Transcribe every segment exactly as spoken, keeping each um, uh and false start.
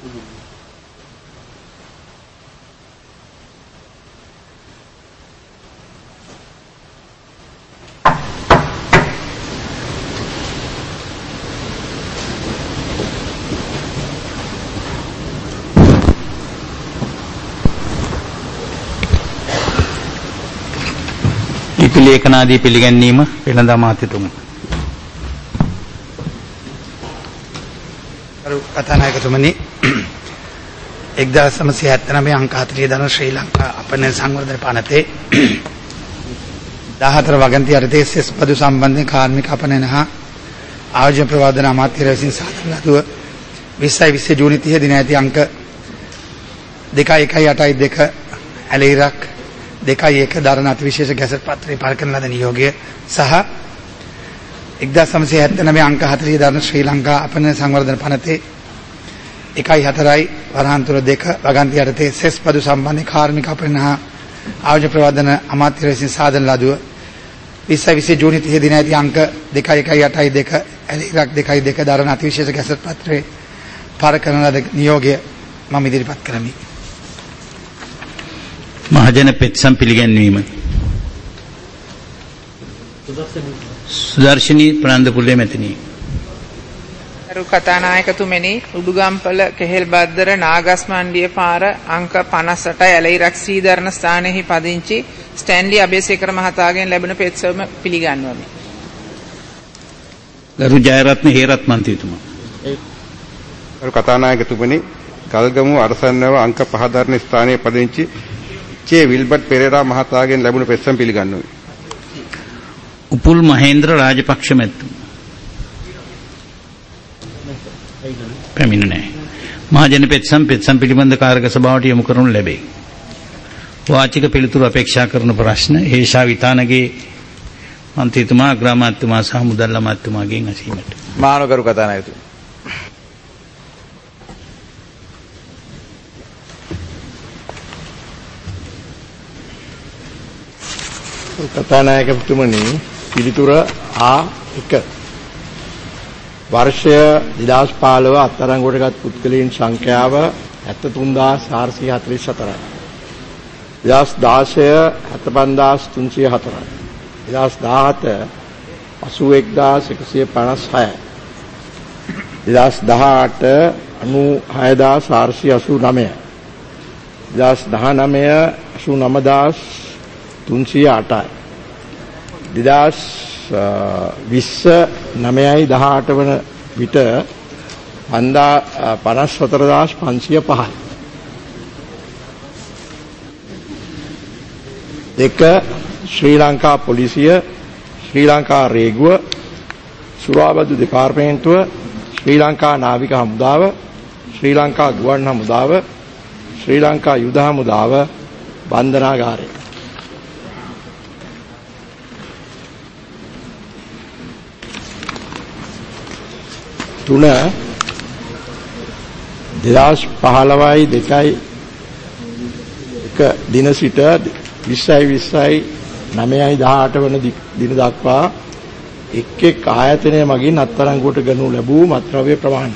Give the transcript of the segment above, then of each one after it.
ලේඛනාදී පිළිගැනීම වෙළඳ අමාත්‍යතුමා. කරු කතානායකතුමනි, එක්දාස් නවසිය හැත්තෑනවය අංක හතළිහ දන ශ්‍රී ලංකා අපනයන සංවර්ධන පනතේ දහතර වගන්ති යටතේ සෙස් බදු සම්බන්ධයෙන් කාර්මික අපනයන හා ආයෝජන ප්‍රවාදන අමාත්‍යවරයා විසින් සාදන ලදුව විස්සයි විස්ස ජූනි තිහ දින ඇති අංක දෙකයි එකයි අටයි දෙක ඇලෙයිරක් දෙකයි එක දරණ අතිවිශේෂ ගැසට් පත්‍රයේ පළ කරන ලද නියෝගය සහ එක්දාස් නවසිය හැත්තෑනවය අංක හතළිහ දන ශ්‍රී ලංකා අපනයන සංවර්ධන පනතේ එකයි හතරයි වරහන් තුන දෙක වගන්ති යටතේ සෙස් පදු සම්බන්ධයෙන් කාර්මික අපනයන හා ආයෝජන ප්‍රවාදන අමාත්‍යවරයා විසින් සාදන ලදුව විස්සයි විස්ස ජූනි තිහ දින ඇති අංක දෙකයි එකයි අටයි දෙක ඇලෙයිරක් දෙකයි දෙක දරණ අතිවිශේෂ ගැසට් පත්‍රයේ පළ කරන ලද නියෝගය මම ඉදිරිපත් කරමි. මහජන පෙත්සම් පිළිගැන්වීම. සුදර්ශනී ප්‍රනන්දපුල්ලේ මෙතනි. කරු කතානායකතුමනි, උඩුගම්පල කෙහෙල්බද්දර නාගස්මණ්ඩිය පාර අංක පනස් අටයි ඇලෙයිරක් සීදරණ ස්ථානයෙහි පදිංචි ස්ටැන්ලි අබේසේකර මහතාගෙන් ලැබෙන පෙත්සම පිළිගන්වමි. ගරු ජයරත්න හේරත් මන්ත්‍රීතුමා. කරු කතානායකතුමනි, ගල්ගමු අරසන්නව අංක පහ දරණ ස්ථානයේ පදිංචි චේ විල්බර්ට් පෙරේරා මහතාගෙන් ලැබුණු පෙත්සම් පිළිගන්වමි. උපුල් මහේන්ද්‍ර රාජපක්ෂ මැතිතුමා. පැමිණ නැහැ. මහජන පෙත්සම් පෙත්සම් පිළිබඳ කාර්ක සභාවට යොමු කරනු ලැබේ. වාචික පිළිතුරු අපේක්ෂා කරන ප්‍රශ්න හේෂා විතානගේ මන්ත්‍රීතුමා අග්‍රාමාත්‍යතුමා සහ මුදල් අමාත්‍යතුමාගෙන් අසීමට. මානවකරු කතානායකතුමා. කතානායකතුමනි, පිළිතුර ආ එක වර්ෂය දෙදහස් පහළොව අත්අඩංගුවටගත් පුද්ගලයන් සංඛ්‍යාව හැත්තෑ තුන් හදාස් හාරසිය හතළිස් හතරයි. දෙදහස් දාසය හැත්තෑ පන්දාස් තුන්සිය හතරයි. දෙදහස් දාහත අසූ එක්දාස් එකසිය පනස් හයයි. දෙදහස් දහඅට අනූ හයදාස් හාරසිය අසූ නවයයි. දෙදහස් දහනවය අසූ නවදාස් තුන්සිය අටයි. දෙදහස් විස්ස නවයයි දහඅට වන විට පනස් හතරදාස් පන්සිය පහයි. දෙක ශ්‍රී ලංකා පොලිසිය, ශ්‍රී ලංකා රේගුව, සුරාබදු දෙපාර්තමේන්තුව, ශ්‍රී ලංකා නාවික හමුදාව, ශ්‍රී ලංකා ගුවන් හමුදාව, ශ්‍රී ලංකා යුද හමුදාව බන්ධනාගාරය. තුන දෙදහස් පහළොවයි දෙකයි එක දින සිට විස්සයි විස්සයි නවයයි දහඅට වන දින දක්වා එක් එක් ආයතනය මගින් අත්අඩංගුවට ගනු ලැබූ මත්ද්‍රව්‍ය ප්‍රමාණය.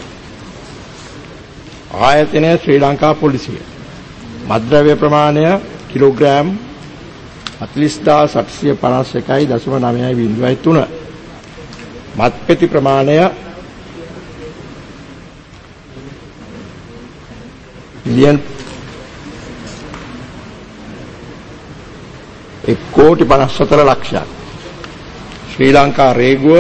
ආයතනය ශ්‍රී ලංකා පොලිසිය. මත්ද්‍රව්‍ය ප්‍රමාණය කිලෝග්‍රෑම් හතළිස් හදාස් අටසිය පනස් එකයි දශම නවයයි බිංදුවයි තුන. මත්පෙති ප්‍රමාණය මිලියන් එක් කෝටි පනස් හතර ලක්ෂයක්. ශ්‍රී ලංකා රේගුව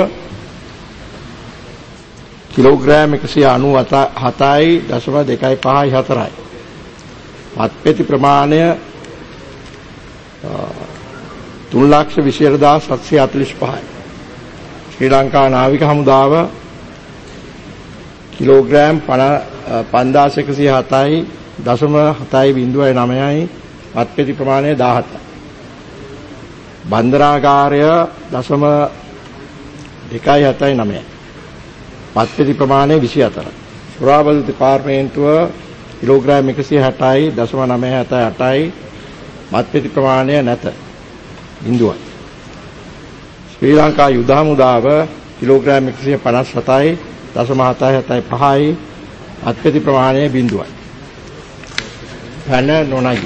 කිලෝග්‍රෑම් එකසිය අනූ හතයි දශම දෙකයි පහයි හතරයි. මත්පෙති ප්‍රමාණය තුන් ලක්ෂ විසි හදාස් හත්සිය හතළිස් පහයි. ශ්‍රී ලංකා නාවික හමුදාව කිලෝග්‍රෑම් පන්දාස් එකසිය හතයි දශම හතයි බිංදුවයි නවයයි. මත්පෙති ප්‍රමාණය දහඅටයි. බන්ධනාගාරය දශම දෙකයි හතයි නවයයි. මත්පෙති ප්‍රමාණය විසි හතරයි. සුරාබදු දෙපාර්තමේන්තුව කිලෝග්‍රෑම් එකසිය හැටයි දශම නවය හතයි අටයි. මත්පෙති ප්‍රමාණය නැත බිංදුවයි. ශ්‍රී ලංකා යුද හමුදාව කිලෝග්‍රෑම් එකසිය පනස් හතයි දශම හතයි හතයි පහයි. අත්පැති ප්‍රමාණය බිඳුවයි. පැන නොනගී.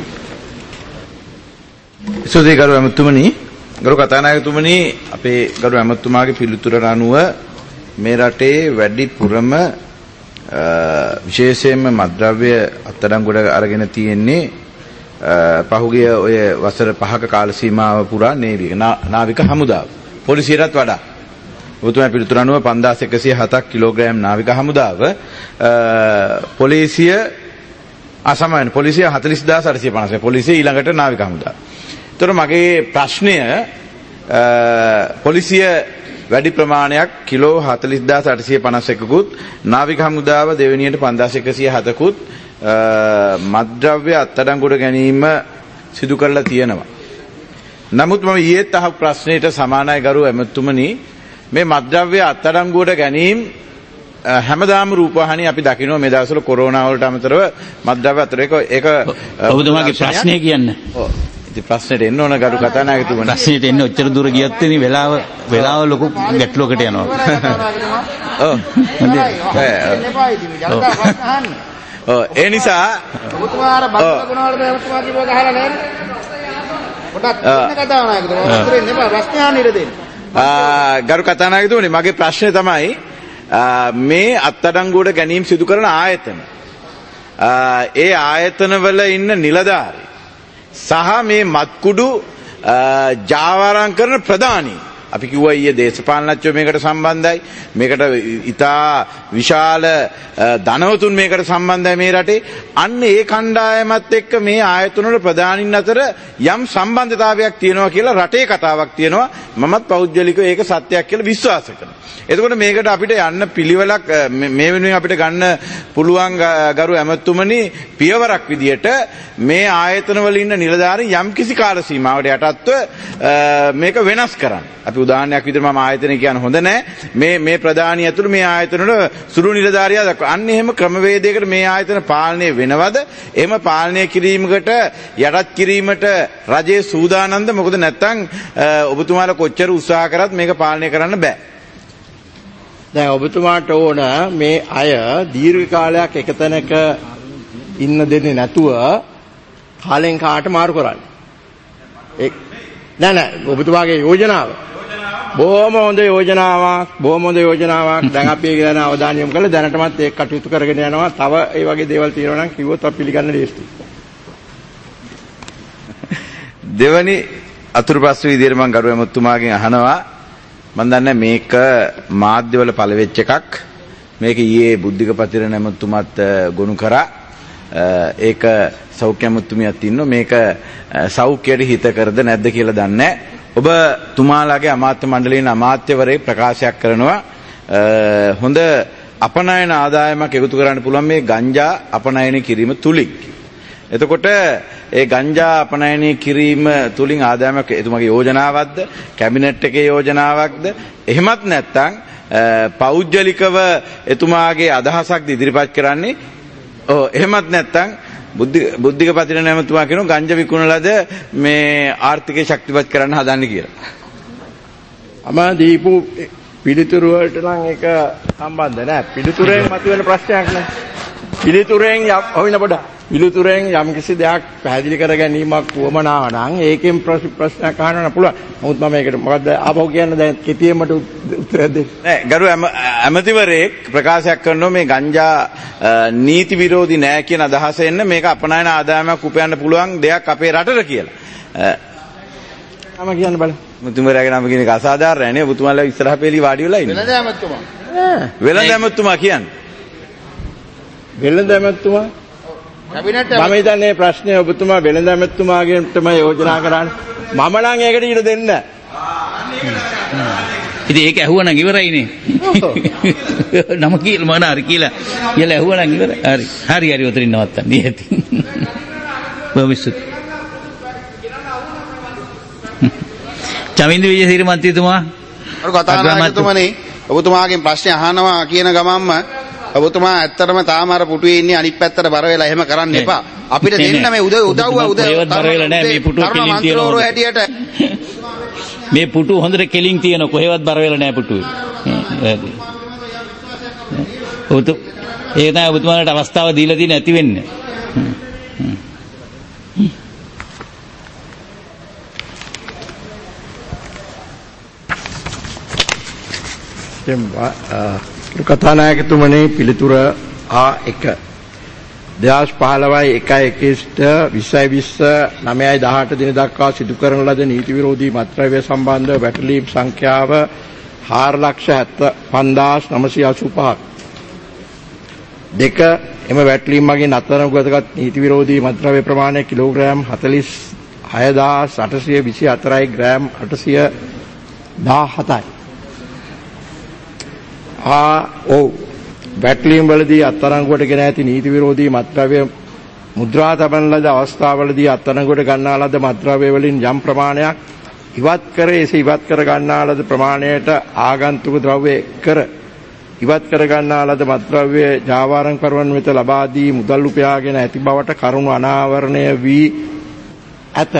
සෝදේ ගරු ඇමතුමනි, ගරු කතානායකතුමනි, අපේ ගරු ඇමතුමාගේ පිළිතුරට අනුව මේ රටේ වැඩිපුරම විශේෂයෙන්ම මත්ද්‍රව්‍ය අත්අඩංගුවට අරගෙන තියෙන්නේ පහුගිය ඔය වසර පහක කාල සීමාව පුරා නේවික නාවික හමුදාව. පොලිසියටත් වඩා. ඔබතුමා පිළිතුර අනුව පන්දාස් එකසිය හතක් කිලෝග්‍රෑම් නාවික හමුදාව පොලිසිය අසමාන පොලිසිය හතළිස් හදාස් අටසිය පනස් පොලිසිය ඊළඟට නාවික හමුදාව. ඒතර මගේ ප්‍රශ්නය පොලිසිය වැඩි ප්‍රමාණයක් කිලෝ හතළිස් හදාස් අටසිය පනස් එකකුත් නාවික හමුදාව දෙවෙනියට පන්දාස් එකසිය හතකුත් මත්ද්‍රව්‍ය අත්අඩංගුවට ගැනීම සිදු කරලා තියෙනවා. නමුත් මම ඊයේත් අහපු ප්‍රශ්නෙට සමානයි ගරු ඇමතුමනි, මේ මත්ද්‍රව්‍ය අත්අඩංගුවට ගැනීම හැමදාම රූපවාහිනිය අපි දකිනවා මේ දවස්වල කොරෝනා වලට අමතරව මත්ද්‍රව්‍ය අතර එක ඒක ඔබතුමාගේ ප්‍රශ්නය කියන්න. ඔව්. ඉතින් ප්‍රශ්නෙට එන්න ඕන ගරු කතානායකතුමනි. ප්‍රශ්නෙට එන්න ඔච්චර දුර ගියත් ඉතින් වෙලාව වෙලාව ලොකු ගැටලුවකට යනවා. ඔව්. ඔව් ඒ නිසා ඔබතුමාට බද්ද ගුණවල ඔබතුමා කිව්ව ගහලා නැහැ. පොඩක් ඉන්න කතානායකතුමා උත්තරින් එපා ප්‍රශ්න අහන්න ඉර දෙන්න. ආ ගරු කතානායකතුමනි, මගේ ප්‍රශ්නේ තමයි මේ අත්අඩංගුවට ගැනීම සිදු කරන ආයතන ඒ ආයතනවල ඉන්න නිලධාරී සහ මේ මත්කුඩු ජාවාරම් කරන ප්‍රධානී, අපි කිව්වා ඊයේ දේශපාලනඥයෝ මේකට සම්බන්ධයි, මේකට ඉතා විශාල ධනවතුන් මේකට සම්බන්ධයි මේ රටේ. අන්න ඒ කණ්ඩායමත් එක්ක මේ ආයතනවල ප්‍රධානීන් අතර යම් සම්බන්ධතාවයක් තියෙනවා කියලා රටේ කතාවක් තියෙනවා. මමත් පෞද්ගලිකව ඒක සත්‍යයක් කියලා විශ්වාස කරනවා. එතකොට මේකට අපිට යන්න පිළිවෙලක් මේ වෙනුවෙන් අපිට ගන්න පුළුවන් ගරු ඇමතුමනි, පියවරක් විදියට මේ ආයතනවල ඉන්න නිලධාරීන් යම් කිසි කාල සීමාවකට යටත්ව මේක වෙනස් කරන්න. අපි උදාහරණයක් විදිහට මම ආයතනය කියන හොඳ නැහැ. මේ මේ ප්‍රධානී ඇතුළු මේ ආයතන වල සුළු නිලධාරියා දක්වා අන්න එහෙම ක්‍රමවේදයකට මේ ආයතන පාලනය වෙනවද? එහෙම පාලනය කිරීමකට යටත් කිරීමට රජයේ සූදානම්ද? මොකද නැත්තම් ඔබතුමාලා කොච්චර උත්සාහ කරත් මේක පාලනය කරන්න බෑ. දැන් ඔබතුමාට ඕන මේ අය දීර්ඝ කාලයක් එක තැනක ඉන්න දෙන්නේ නැතුව කාලෙන් කාට මාරු කරන්නේ. ඒ නෑ නෑ ඔබතුමාගේ යෝජනාව බොහොම හොඳ යෝජනාවක් බොහොම හොඳ යෝජනාවක්. දැන් අපි ඒක ගැන අවධානය යොමු කළා. දැනටමත් ඒක කටයුතු කරගෙන යනවා. තව ඒ වගේ දේවල් තියෙනවා නම් කිව්වොත් අපි පිළිගන්න ලේසියි. දෙවනි අතුරු ප්‍රශ්න විදිහට මම ගරු ඇමතුමාගෙන් අහනවා. මම දන්නේ මේක මාධ්‍යවල පළවෙච්ච එකක්. මේක ඊයේ බුද්ධික පතිර නැමතුමත් ගොනු කරා. ඒක සෞඛ්‍ය ඇමතුමියක් ඉන්නවා. මේක සෞඛ්‍යයට හිත කරද නැද්ද කියලා දන්නේ නැහැ. ඔබ තුමාලාගේ අමාත්‍ය මණ්ඩලයේ අමාත්‍යවරයෙක් ප්‍රකාශයක් කරනවා හොඳ අපනයන ආදායමක් එකතු කරන්න පුළුවන් මේ ගංජා අපනයන කිරීම තුලින්. එතකොට ඒ ගංජා අපනයනය කිරීම තුලින් ආදායමක් එතුමාගේ යෝජනාවක්ද, කැබිනට් එකේ යෝජනාවක්ද, එහෙමත් නැත්නම් පෞද්ගලිකව එතුමාගේ අදහසක්ද ඉදිරිපත් කරන්නේ? ඔව් එහෙමත් නැත්නම් බුද්ධික පතිර නැමතුමා කියනවා ගංජා විකුණලාද මේ ආර්ථිකය ශක්තිමත් කරන්න හදන්නේ කියලා. අමා දීපු පිළිතුරු වලට නම් ඒක සම්බන්ධ නැහැ. පිළිතුරෙන් මතුවෙන ප්‍රශ්නයක් නෑ. පිළිතුරෙන් හොයන පොඩ පිළිතුරෙන් යම් කිසි දෙයක් පැහැදිලි කර ගැනීමක් වමනා නම් ඒකෙන් ප්‍රශ්නයක් අහන්න පුළුවන්. නමුත් මම මේකට මොකද්ද ආපහු කියන්න දැන් කෙටියෙන්මට උත්තර දෙන්න. නෑ ගරු ඇමතිවරයෙක් ප්‍රකාශයක් කරනවා මේ ගංජා නීති විරෝධී නෑ කියන අදහස එන්න මේක අපනයන ආදායමක් උපයන්න පුළුවන් දෙයක් අපේ රටට කියලා. මම කියන්න බලන්න. මුතුමරයාගේ නම කියන එක අසාධාරණයි නේ. ඔබතුමාලා ඉස්සරහ පෙළි වාඩි වෙලා ඉන්නේ. වෙළඳ ඇමතුමා. වෙළඳ ඇමතුමා කියන්නේ. වෙළඳ ඇමතුමා කැබිනට් මම හිතන්නේ ප්‍රශ්නේ ඔබතුමා වෙළඳ ඇමතුමාගෙන් තමයි යෝජනා කරන්නේ. මම නම් ඒකට ඉඩ දෙන්න. ඉතින් ඒක ඇහුවනම් ඉවරයිනේ. නම කියලා මොන හරි කියලා. කියලා ඇහුවනම් ඉවරයි. හරි. හරි හරි උතරින් නවත්තන්න. නියති. බොමිසුත්. චමින්ද විජේසිරි මන්ත්‍රීතුමා අර කතානායකතුමනි ඔබතුමාගෙන් ප්‍රශ්න අහනවා කියන ගමන්ම ඔබතුමා ඇත්තටම තාම අර පුටුවේ ඉන්නේ අනිත් පැත්තට බර වෙලා එහෙම කරන්න එපා. අපිට දෙන්න මේ උදව් උදව්ව උදව් බර වෙලා නැහැ මේ පුටුව කෙලින් තියෙනවා. හැටියට මේ පුටුව හොඳට කෙලින් තියෙනවා. කොහෙවත් බර වෙලා නැහැ පුටුවේ. ඔබතු ඒක තමයි ඔබතුමාලට අවස්ථාව දීලා තියෙන ඇති වෙන්නේ. කතානායකතුමනි පිළිතුර ආ එක දෙදහස් පහළොවයි එකයි එකසිට විස්සයි විස්ස නවයයි දහඅට දින දක්වා සිදු කරන ලද නීති විරෝධී මත්ද්‍රව්‍ය සම්බන්ධ වැටලීම් සංඛ්‍යාව හාර ලක්ෂ හැත්තෑ පන්දාස් නවසිය අසූ පහක්. දෙක එම වැටලීම් මගින් අත්අඩංගුවටගත් නීති විරෝධී මත්ද්‍රව්‍ය ප්‍රමාණය කිලෝග්‍රෑම් හතළිස් හයදාස් අටසිය විසි හතරයි ග්‍රෑම් අටසිය දහහතයි. ආ ඔව් වැටලීම් වලදී අත්අඩංගුවට ගෙන ඇති නීති විරෝධී මත්ද්‍රව්‍ය මුද්‍රා තබන ලද අවස්ථාවලදී අත්අඩංගුවට ගන්නා ලද මත්ද්‍රව්‍ය වලින් යම් ප්‍රමාණයක් ඉවත් කර එසේ ඉවත් කර ගන්නා ලද ප්‍රමාණයට ආගන්තුක ද්‍රව්‍ය කර ඉවත් කර ගන්නා ලද මත්ද්‍රව්‍ය ජාවාරම් කරවන වෙත ලබා දී මුදල් උපයාගෙන ඇති බවට කරුණු අනාවරණය වී ඇත.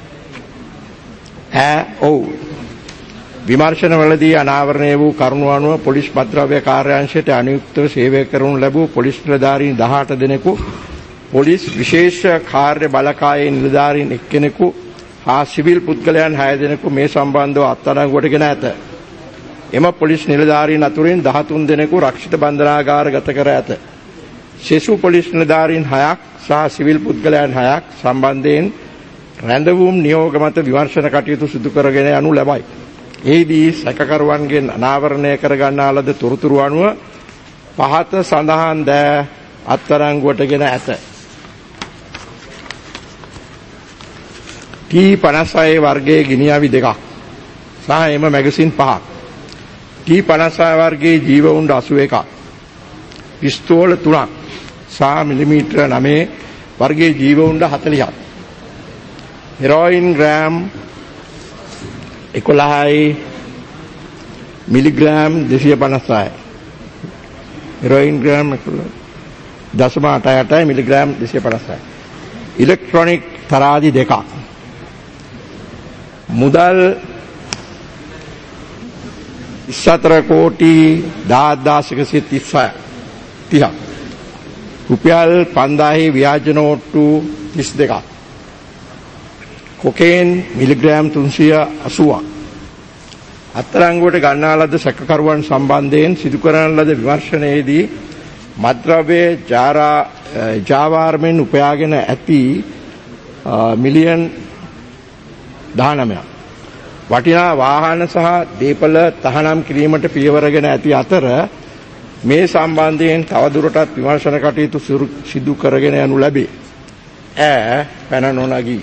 ඈ ඔව් විමර්ශනවලදී අනාවරණය වූ කරුණු අනුව පොලිස් මත්ද්‍රව්‍ය කාර්යාංශයට අනුයුක්තව සේවය කරනු ලැබූ පොලිස් නිලධාරීන් දහඅට දෙනෙකු පොලිස් විශේෂ කාර්ය බලකායේ නිලධාරීන් එක්කෙනෙකු හා සිවිල් පුද්ගලයන් හය දෙනෙකු මේ සම්බන්ධව අත්අඩංගුවට ගෙන ඇත. එම පොලිස් නිලධාරීන් අතුරින් දහතුන් දෙනෙකු රක්ෂිත බන්ධනාගාරගත කර ඇත. සෙසු පොලිස් නිලධාරීන් හයක් සහ සිවිල් පුද්ගලයන් හයක් සම්බන්ධයෙන් රැඳවුම් නියෝග මත විමර්ශන කටයුතු සිදු කරගෙන යනු ලබයි. එහිදී සැකකරුවන්ගෙන් අනාවරණය කර ගන්නා ලද තොරතුරු අනුව පහත සඳහන් දෑ අත්අඩංගුවට ගෙන ඇත. ටී පනස් හය වර්ගයේ ගිනිඅවි දෙකක් සහ එම මැගසින් පහක්. ටී පනස් හය වර්ගයේ ජීවඋණ්ඩ අසූ එකක්. පිස්තෝල තුනක් සහ මිලිමීටර නවය වර්ගයේ ජීවඋණ්ඩ හතළිහක්. හෙරෝයින් ග්‍රෑම් එකොළහයි මිලිග්‍රෑම් දෙසිය පනස්හයි. හෙරෝයින් ග්‍රෑම් දශම අටයි අටයි මිලිග්‍රෑම් දෙසිය පනස්හයි. ඉලෙක්ට්‍රොනික තරාදි දෙකක්. මුදල් විස්ස හතර කෝටි දහදාස් එකසිය තිහක්. රුපියල් පන්දාහි ව්‍යාජ නෝට්ටු තිස් දෙකක්. කොකේන් මිලිග්‍රෑම් තුන්සිය අසූවක්. අත්අඩංගුවට ගන්නා ලද සැකකරුවන් සම්බන්ධයෙන් සිදු කරන ලද විමර්ශනයේදී මත්ද්‍රව්‍ය ජාරා ජාවාරමෙන් උපයාගෙන ඇති මිලියන් දහනවයක්. වටිනා වාහන සහ දීපල තහනම් කිරීමට පියවරගෙන ඇති අතර මේ සම්බන්ධයෙන් තවදුරටත් විමර්ශන කටයුතු සිදු කරගෙන යනු ලැබේ. ඈ පැන නොනගී.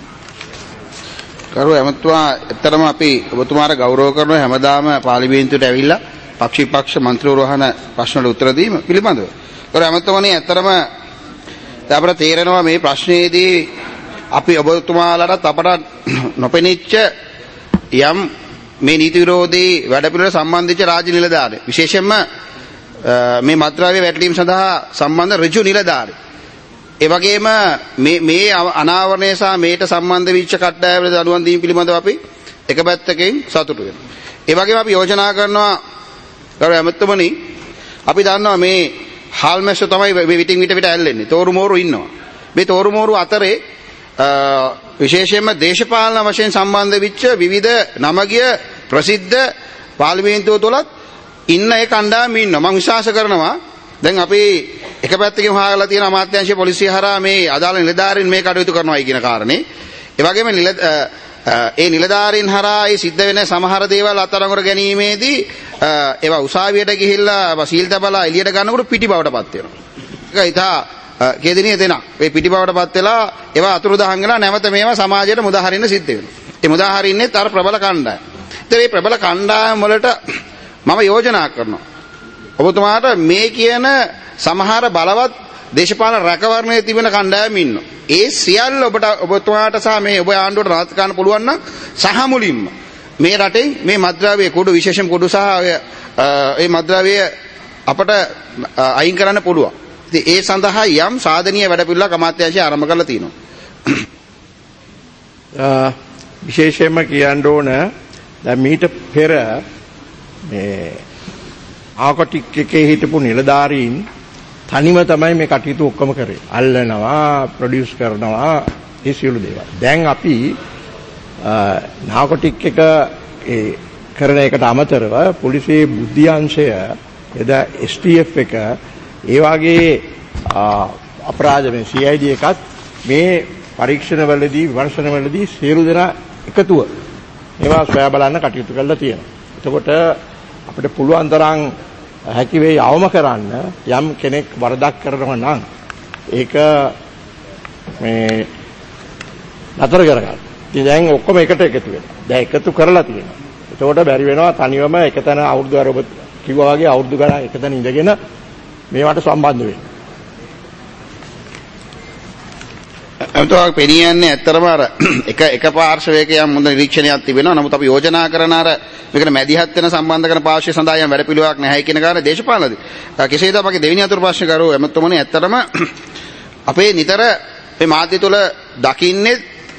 කරු ඇමතුමා ඇත්තටම අපි ඔබතුමාට ගෞරව කරනවා හැමදාම පාර්ලිමේන්තුවට ඇවිල්ලා පක්ෂ විපක්ෂ මන්ත්‍රීවරු අහන ප්‍රශ්නවලට උත්තර දීම පිළිබඳව. කරු ඇමතුමනි ඇත්තටම අපට තේරෙනවා මේ ප්‍රශ්නයේදී අපි ඔබතුමාලටත් අපට නොපෙනිච්ච යම් මේ නීති විරෝධී වැඩපිළිවෙල සම්බන්ධිත රාජ්‍ය නිලධාරී විශේෂයෙන්ම මේ මත්ද්‍රව්‍ය වැටලීම් සඳහා සම්බන්ධ ඍජු නිලධාරී ඒ වගේම මේ මේ අනාවරණය සහ මේට සම්බන්ධ වෙච්ච කණ්ඩායමට දඩුවම් දීම පිළිබඳව අපි එක පැත්තකින් සතුටු වෙනවා. ඒ වගේම අපි යෝජනා කරනවා ගරු ඇමතුමනි අපි දන්නවා මේ හාල්මැස්ස තමයි මේ විටින් විට විට ඇල්ලෙන්නේ. තෝරු මෝරු ඉන්නවා. මේ තෝරු මෝරු අතරේ විශේෂයෙන්ම දේශපාලන වශයෙන් සම්බන්ධ වෙච්ච විවිධ නමගිය ප්‍රසිද්ධ පාර්ලිමේන්තුව තුලත් ඉන්න ඒ කණ්ඩායම ඉන්නවා. මම විශ්වාස කරනවා දැන් අපි එක පැත්තකින් හොයාගලා තියෙන අමාත්‍යාංශයේ පොලිසිය හරහා මේ අදාළ නිලධාරීන් මේ කටයුතු කරනවායි කියන කාරණේ. ඒ වගේම ඒ නිලධාරීන් හරහා ඒ සිද්ධ වෙන සමහර දේවල් අත්අඩංගුවට ගැනීමේදී ඒවා උසාවියට ගිහිල්ලා සීල් තබලා එළියට ගන්නකොට පිටිබවටපත් වෙනවා. ඒක ඉතා කේදිනිය දෙනවා. මේ පිටිබවටපත් වෙලා ඒවා අතුරුදහන් වෙලා නැවත මේවා සමාජයට මුදාහරින්න සිද්ධ වෙනවා. ඒ මුදාහරින්නෙත් අර ප්‍රබල කණ්ඩායම. ඉතින් මේ ප්‍රබල කණ්ඩායම වලට මම යෝජනා කරනවා. ඔබතුමාට මේ කියන සමහර බලවත් දේශපාලන රැකවරණයේ තිබෙන කණ්ඩායම් ඉන්නවා. ඒ සියල්ල ඔබට ඔබතුමාට සහ මේ ඔබ ආණ්ඩුවට රාජ කරන්න පුළුවන් නම් සහ මුලින්ම මේ රටේ මේ මත්ද්‍රව්‍ය කුඩු විශේෂම කුඩු සහ ඒ මත්ද්‍රව්‍ය අපට අයින් කරන්න පුළුවන්. ඉතින් ඒ සඳහා යම් සාධනීය වැඩපිළිවෙලක් අමාත්‍යාංශය ආරම්භ කරලා තියෙනවා. විශේෂයෙන්ම කියන්න ඕන දැන් මීට පෙර මේ ආකොටික් එකේ හිටපු නිලධාරීන් තනිව තමයි මේ කටයුතු ඔක්කොම කරේ. අල්ලනවා, ප්‍රොඩියුස් කරනවා, ඒ සියලු දේවල්. දැන් අපි නාකොටික් එක ඒ කරන එකට අමතරව පොලිසියේ බුද්ධ්‍යංශය එදා එස් ටී එෆ් එක ඒ වගේ අපරාධ මේ සී ආයි ඩී එකත් මේ පරීක්ෂණවලදී විමර්ශනවලදී සියලු දෙනා එකතුව ඒවා සොයා බලන්න කටයුතු කරලා තියෙනවා. එතකොට අපිට පුළුවන් තරම් හැකි වෙයි අවම කරන්න යම් කෙනෙක් වරදක් කරනවා නම් ඒක මේ නතර කරගන්න. ඉතින් දැන් ඔක්කොම එකට එකතු වෙනවා. දැන් එකතු කරලා තියෙනවා. එතකොට බැරි වෙනවා තනියම එකතන අවුරුදු අර ඔබ කිව්වා වගේ අවුරුදු ගණන් එකතන ඉඳගෙන මේවට සම්බන්ධ වෙන්න. අමතක පෙනියන්නේ ඇත්තරම අර එක එක පාර්ශවයක යම් හොඳ නිරීක්ෂණයක් තිබෙනවා. නමුත් අපි යෝජනා කරන අර මේකට මැදිහත් වෙන සම්බන්ධ කරන පාර්ශ්වය සඳහා යම් වැඩපිළිවෙලක් නැහැ කියන කාරණේ දේශපාලනදී. කෙසේද අපගේ දෙවෙනි අතුරු ප්‍රශ්න කරුව එමෙතුමනි ඇත්තරම අපේ නිතර මේ මාධ්‍ය තුල දකින්නේ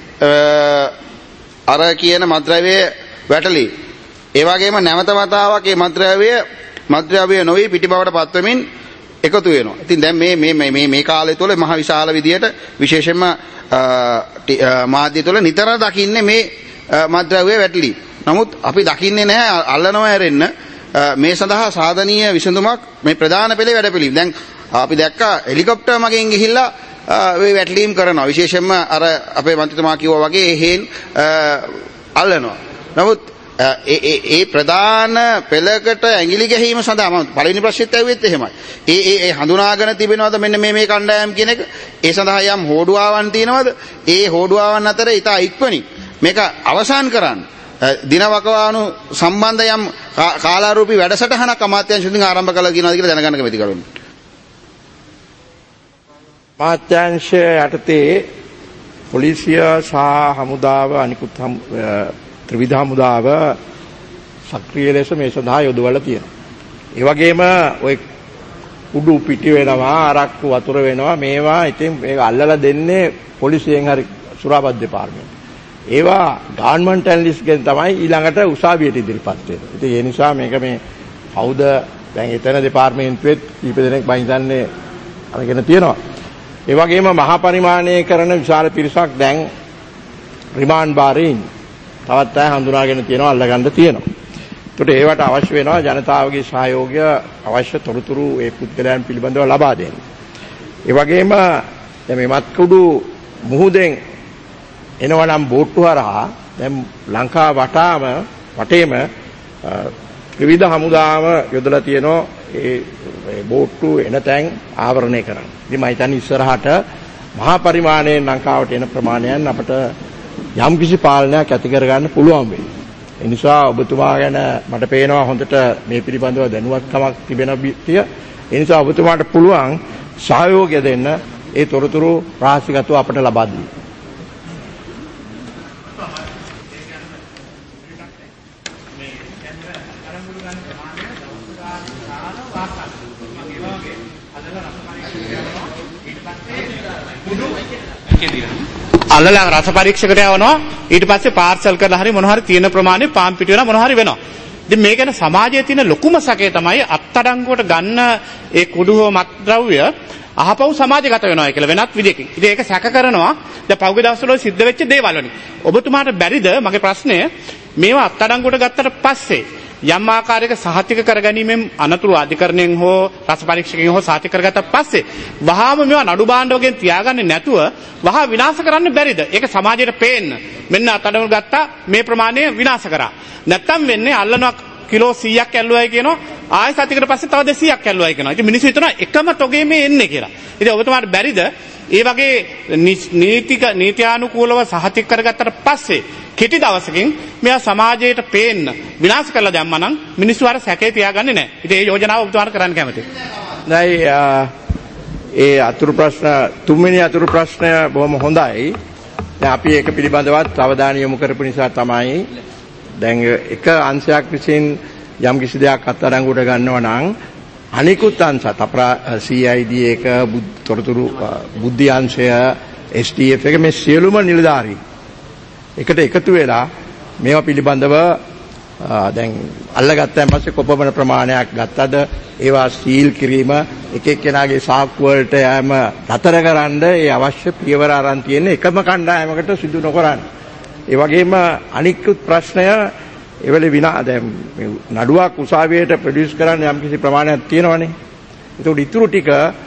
අර කියන මත්ද්‍රව්‍ය වැටලි. ඒ වගේම නැවත වතාවක් මේ මත්ද්‍රව්‍ය මත්ද්‍රව්‍ය නොවි පිටිබවට පත්වමින් එකතු වෙනවා. ඉතින් දැන් මේ මේ මේ මේ කාලය තුළ මහ විශාල විදියට විශේෂයෙන්ම මාධ්‍ය තුළ නිතර දකින්නේ මේ මත්ද්‍රව්‍ය වැටලි. නමුත් අපි දකින්නේ නැහැ අල්ලනවා ඇරෙන්න මේ සඳහා සාධනීය විසඳුමක් මේ ප්‍රධාන පෙළේ වැඩපිළිවෙල. දැන් අපි දැක්කා හෙලිකොප්ටර් මගෙන් ගිහිල්ලා මේ වැටලීම් කරනවා. විශේෂයෙන්ම අර අපේ මන්ත්‍රීතුමා කිව්වා වගේ හේන් අල්ලනවා. නමුත් ඒ ඒ ඒ ප්‍රධාන පෙළකට ඇඟිලි ගැහිම සඳහා මම පළවෙනි ප්‍රශ්නෙත් ඇහුවෙත් එහෙමයි. ඒ ඒ ඒ හඳුනාගෙන තිබෙනවද මෙන්න මේ මේ කණ්ඩායම් කියන එක? ඒ සඳහා යම් හෝඩුවාවන් තියෙනවද? ඒ හෝඩුවාවන් අතර ඉතා ඉක්මනින් මේක අවසන් කරන්න දිනවකවානු සම්බන්ධ යම් කාලාරූපී වැඩසටහනක් අමාත්‍යාංශයෙන් ආරම්භ කළා කියනවා කියලා දැනගන්න කැමති කරුණු. අමාත්‍යාංශය යටතේ පොලිසිය සහ හමුදාව අනිකුත් ත්‍රිවිධ හමුදාව සක්‍රිය ලෙස මේ සඳහා යොදවලා තියෙනවා. ඒ වගේම ඔය උඩු පිටි වෙනවා, අරක්කු වතුර වෙනවා, මේවා ඉතින් මේක අල්ලලා දෙන්නේ පොලිසියෙන් හරි සුරාපත් දෙපාර්තමේන්තුව. ඒවා ගවර්න්මන්ට් ඇනලිස්ට්ගෙන් තමයි ඊළඟට උසාවියට ඉදිරිපත් වෙන්නේ. ඉතින් ඒ නිසා මේක මේ කවුද දැන් එතන දෙපාර්තමේන්තුවෙත් කීප දෙනෙක් බයින්දන්නේ අරගෙන තියෙනවා. ඒ වගේම මහා පරිමාණයේ කරන විශාල පිරිසක් දැන් රිමාන්ඩ් බාරේ තවත් අය හඳුනාගෙන තියෙනවා, අල්ලගන්න තියෙනවා. ඒකට ඒවට අවශ්‍ය වෙනවා ජනතාවගේ සහයෝගය, අවශ්‍ය තොරතුරු ඒ පුද්ගලයන් පිළිබඳව ලබා දෙන්න. ඒ වගේම දැන් මේ මත්කුඩු මුහුදෙන් එනවනම් බෝට්ටු හරහා දැන් ලංකාව වටාම වටේම ත්‍රිවිධ හමුදාව යොදලා තියෙනවා ඒ බෝට්ටු එන තැන් ආවරණය කරන්න. ඉතින් මම හිතන්නේ ඉස්සරහට මහා පරිමාණයෙන් ලංකාවට එන ප්‍රමාණයන් අපට යම් කිසි පාලනයක් ඇති කරගන්න පුළුවන් වෙයි. ඒ නිසා ඔබතුමා ගැන මට පේනවා හොඳට මේ පිළිබඳව දැනුවත්කමක් තිබෙන බිත්තිය. ඒ නිසා ඔබතුමාට පුළුවන් සහයෝගය දෙන්න ඒ තොරතුරු රහසිගතව අපට ලබා දෙන්න. අල්ලලා රස පරීක්ෂකයට යවනවා, ඊට පස්සේ පාර්සල් කරලා හරි මොනවා හරි තියෙන ප්‍රමාණය පාන් පිටි වෙනවා, මොනවා හරි වෙනවා. ඉතින් මේ ගැන සමාජයේ තියෙන ලොකුම සැකය තමයි අත්අඩංගුවට ගන්න ඒ කුඩු හෝ මත්ද්‍රව්‍ය අහපව් සමාජගත වෙනවා කියලා වෙනත් විදිහකින්. ඉතින් ඒක සැක කරනවා. දැන් පහුගිය දවස්වල සිද්ධ වෙච්ච දේවල් වලින්. ඔබතුමාට බැරිද මගේ ප්‍රශ්නය මේවා අත්අඩංගුවට ගත්තට පස්සේ යම් ආකාරයක සහතික කරගැනීමෙන් අනතුරු අධිකරණයෙන් හෝ රස පරීක්ෂකයෙන් හෝ සහතික කරගත්තා පස්සේ වහාම මේවා නඩු භාණ්ඩ වලින් තියාගන්නේ නැතුව වහා විනාශ කරන්න බැරිද? ඒක සමාජයට පේන්න. මෙන්න අත්අඩංගුවට ගත්තා මේ ප්‍රමාණය විනාශ කරා. නැත්තම් වෙන්නේ අල්ලනවා කිලෝ සීයක් ඇල්ලුවයි කියනවා, ආයෙ සතියකට පස්සේ තව දෙසීයක් ඇල්ලුවයි කියනවා. ඉතින් මිනිස්සු හිතනවා එකම තොගේ මේ එන්නේ කියලා. ඉතින් ඔබතුමාට බැරිද ඒ වගේ නීතික නීත්‍යානුකූලව සහතික කරගත්තට පස්සේ කෙටි දවසකින් මෙයා සමාජයට පේන්න විනාශ කරලා දැම්මා නම් මිනිස්සු අර සැකේ තියාගන්නේ නැහැ. ඉතින් ඒ යෝජනාව ඔබතුමාට කරන්න කැමතියි. නැයි ඒ අතුරු ප්‍රශ්න තුන්වෙනි අතුරු ප්‍රශ්නය බොහොම හොඳයි. දැන් අපි ඒක පිළිබඳවත් අවධානය යොමු කරපු නිසා තමයි දැන් එක අංශයක් විසින් යම් කිසි දෙයක් අත්අඩංගුවට ගන්නවා නම් අනිකුත් අංශත් අපරා සී ආයි ඩී එක තොරතුරු බුද්ධි අංශය එස් ටී එෆ් එක මේ සියලුම නිලධාරීන් එකට එකතු වෙලා මේවා පිළිබඳව දැන් අල්ලගත්තන් පස්සේ කොපමණ ප්‍රමාණයක් ගත්තද ඒවා සීල් කිරීම එක එක්කෙනාගේ සාක්කු වලට යෑම නතරකරන්න ඒ අවශ්‍ය පියවර අරන් තියෙන එකම කණ්ඩායමකට සිදු නොකරන්න. ඒ වගේම අනිකුත් ප්‍රශ්නය ඒවල විනා දැන් නඩුවක් උසාවියට ප්‍රොඩියුස් කරන්න යම් කිසි ප්‍රමාණයක් තියෙනවනේ. ඒකට ඉතුරු ටික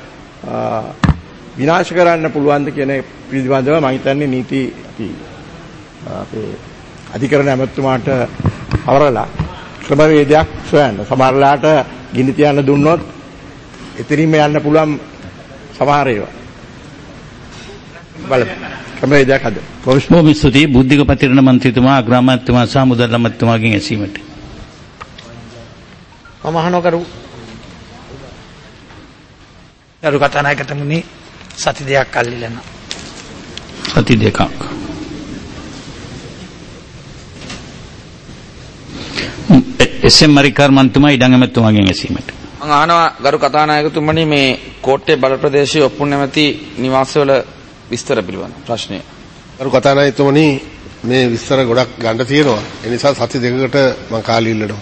විනාශ කරන්න පුළුවන්ද කියන පිළිබඳව මම හිතන්නේ නීති අපි අපේ අධිකරණ ඇමතුමාට අවරලා ක්‍රමවේදයක් සොයන්න. සමහරලාට ගිනි තියන්න දුන්නොත් එතනින්ම යන්න පුළුවන් සමහර ඒවා. බලමු. ක්‍රමවේදයක් හද. බොහොම ස්තුතියි බුද්ධික පතිරණ මන්ත්‍රීතුමා අග්‍රාමාත්‍යතුමා සහ මුදල් අමාත්‍යතුමාගෙන් ඇසීමට. මම අහනවා කරු කරු කතානායකතුමනි සති දෙකක් අල්ලිලන. සති දෙකක්. එස්.එම්. මරිකාර් මන්ත්‍රීතුමා ඉඩම් ඇමතුමාගෙන් ඇසීමට. මම අහනවා ගරු කතානායකතුමනි මේ කෝට්ටේ බල ප්‍රදේශයේ ඔප්පු නැමැති නිවාසවල විස්තර පිළිබඳ ප්‍රශ්නය. ගරු කතානායකතුමනි මේ විස්තර ගොඩක් ගන්න තියෙනවා. ඒ නිසා සති දෙකකට මම කාලය ඉල්ලනවා.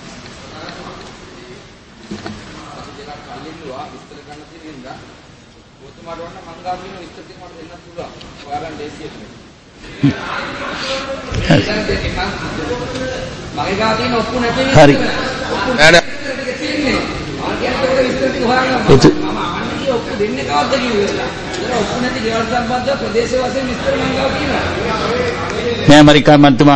හරි. නෑ මරිකා මන්තුමා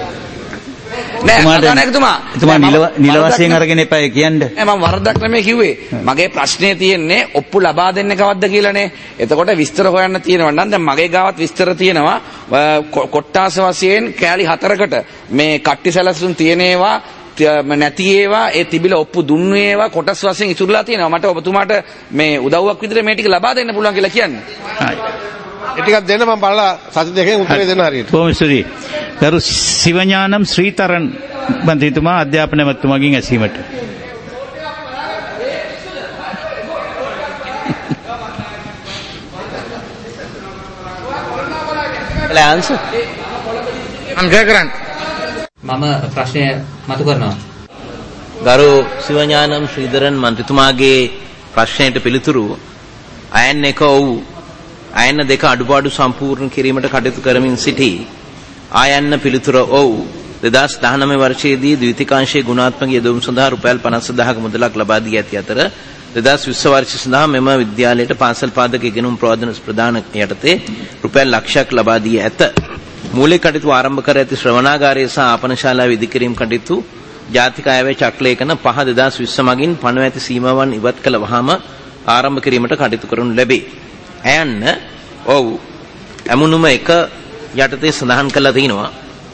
නෑ කතානායකතුමා එතුමා නිල වශයෙන් අරගෙන එපා කියන්නේ. නෑ මම වරදක් නෙමෙයි කිව්වේ. මගේ ප්‍රශ්නේ තියෙන්නේ ඔප්පු ලබා දෙන්නේ කවද්ද කියලානේ. එතකොට විස්තර හොයන්න තියෙනවා නම් දැන් මගේ ගාවත් විස්තර තියෙනවා කොට්ටාස වශයෙන් කෑලි හතරකට මේ කට්ටි සැලසුම් තියෙන ඒවා නැති ඒවා ඒ තිබිලා ඔප්පු දුන්නු ඒවා කොටස් වශයෙන් ඉතුරුලා තියෙනවා. මට ඔබතුමාට මේ උදව්වක් විදිහට මේ ටික ලබා දෙන්න පුළුවන් කියලා කියන්නේ. හරි. ඒ ටිකක් දෙන්න මම බලලා සති දෙකෙන් උත්තරේ දෙන්න හරියට. බොහොම ස්තුතියි. ගරු සිවඥානම් ශ්‍රීතරන් මන්ත්‍රීතුමා අධ්‍යාපන ඇමතුමාගෙන් ඇසීමට. answer I'm Jagaran මම ප්‍රශ්නය මතු කරනවා. ගරු සිවඥානම් ශ්‍රීධරන් මන්ත්‍රීතුමාගේ ප්‍රශ්නයට පිළිතුරු අයන් එක ඔව් අයන්න දෙක අඩුපාඩු සම්පූර්ණ කිරීමට කටයුතු කරමින් සිටි ආයන්න පිළිතුර ඔව් දෙදහස් දහනවය වර්ෂයේදී ද්විතීකාංශයේ ගුණාත්මක යෙදවීම සඳහා රුපියල් පනස් හදාරක මුදලක් ලබා දී ඇති අතර දෙදහස් විස්ස වර්ෂය සඳහා මෙම විද්‍යාලයට පාසල් පාදක ඉගෙනුම් ප්‍රවාදන ප්‍රදාන යටතේ රුපියල් ලක්ෂයක් ලබා දී ඇත. මූලික කටයුතු ආරම්භ කර ඇති ශ්‍රවණාගාරය සහ ආපන ශාලාව ඉදිකිරීම කටයුතු ජාතික අයවැය චක්ලේඛන පහ දෙදහස් විස්ස මගින් පනව ඇති සීමාවන් ඉවත් කළ වහාම ආරම්භ කිරීමට කටයුතු කරනු ලැබේ. ඇයන්න ඔව් ඇමුණුම එක යටතේ සඳහන් කළා තිනවා.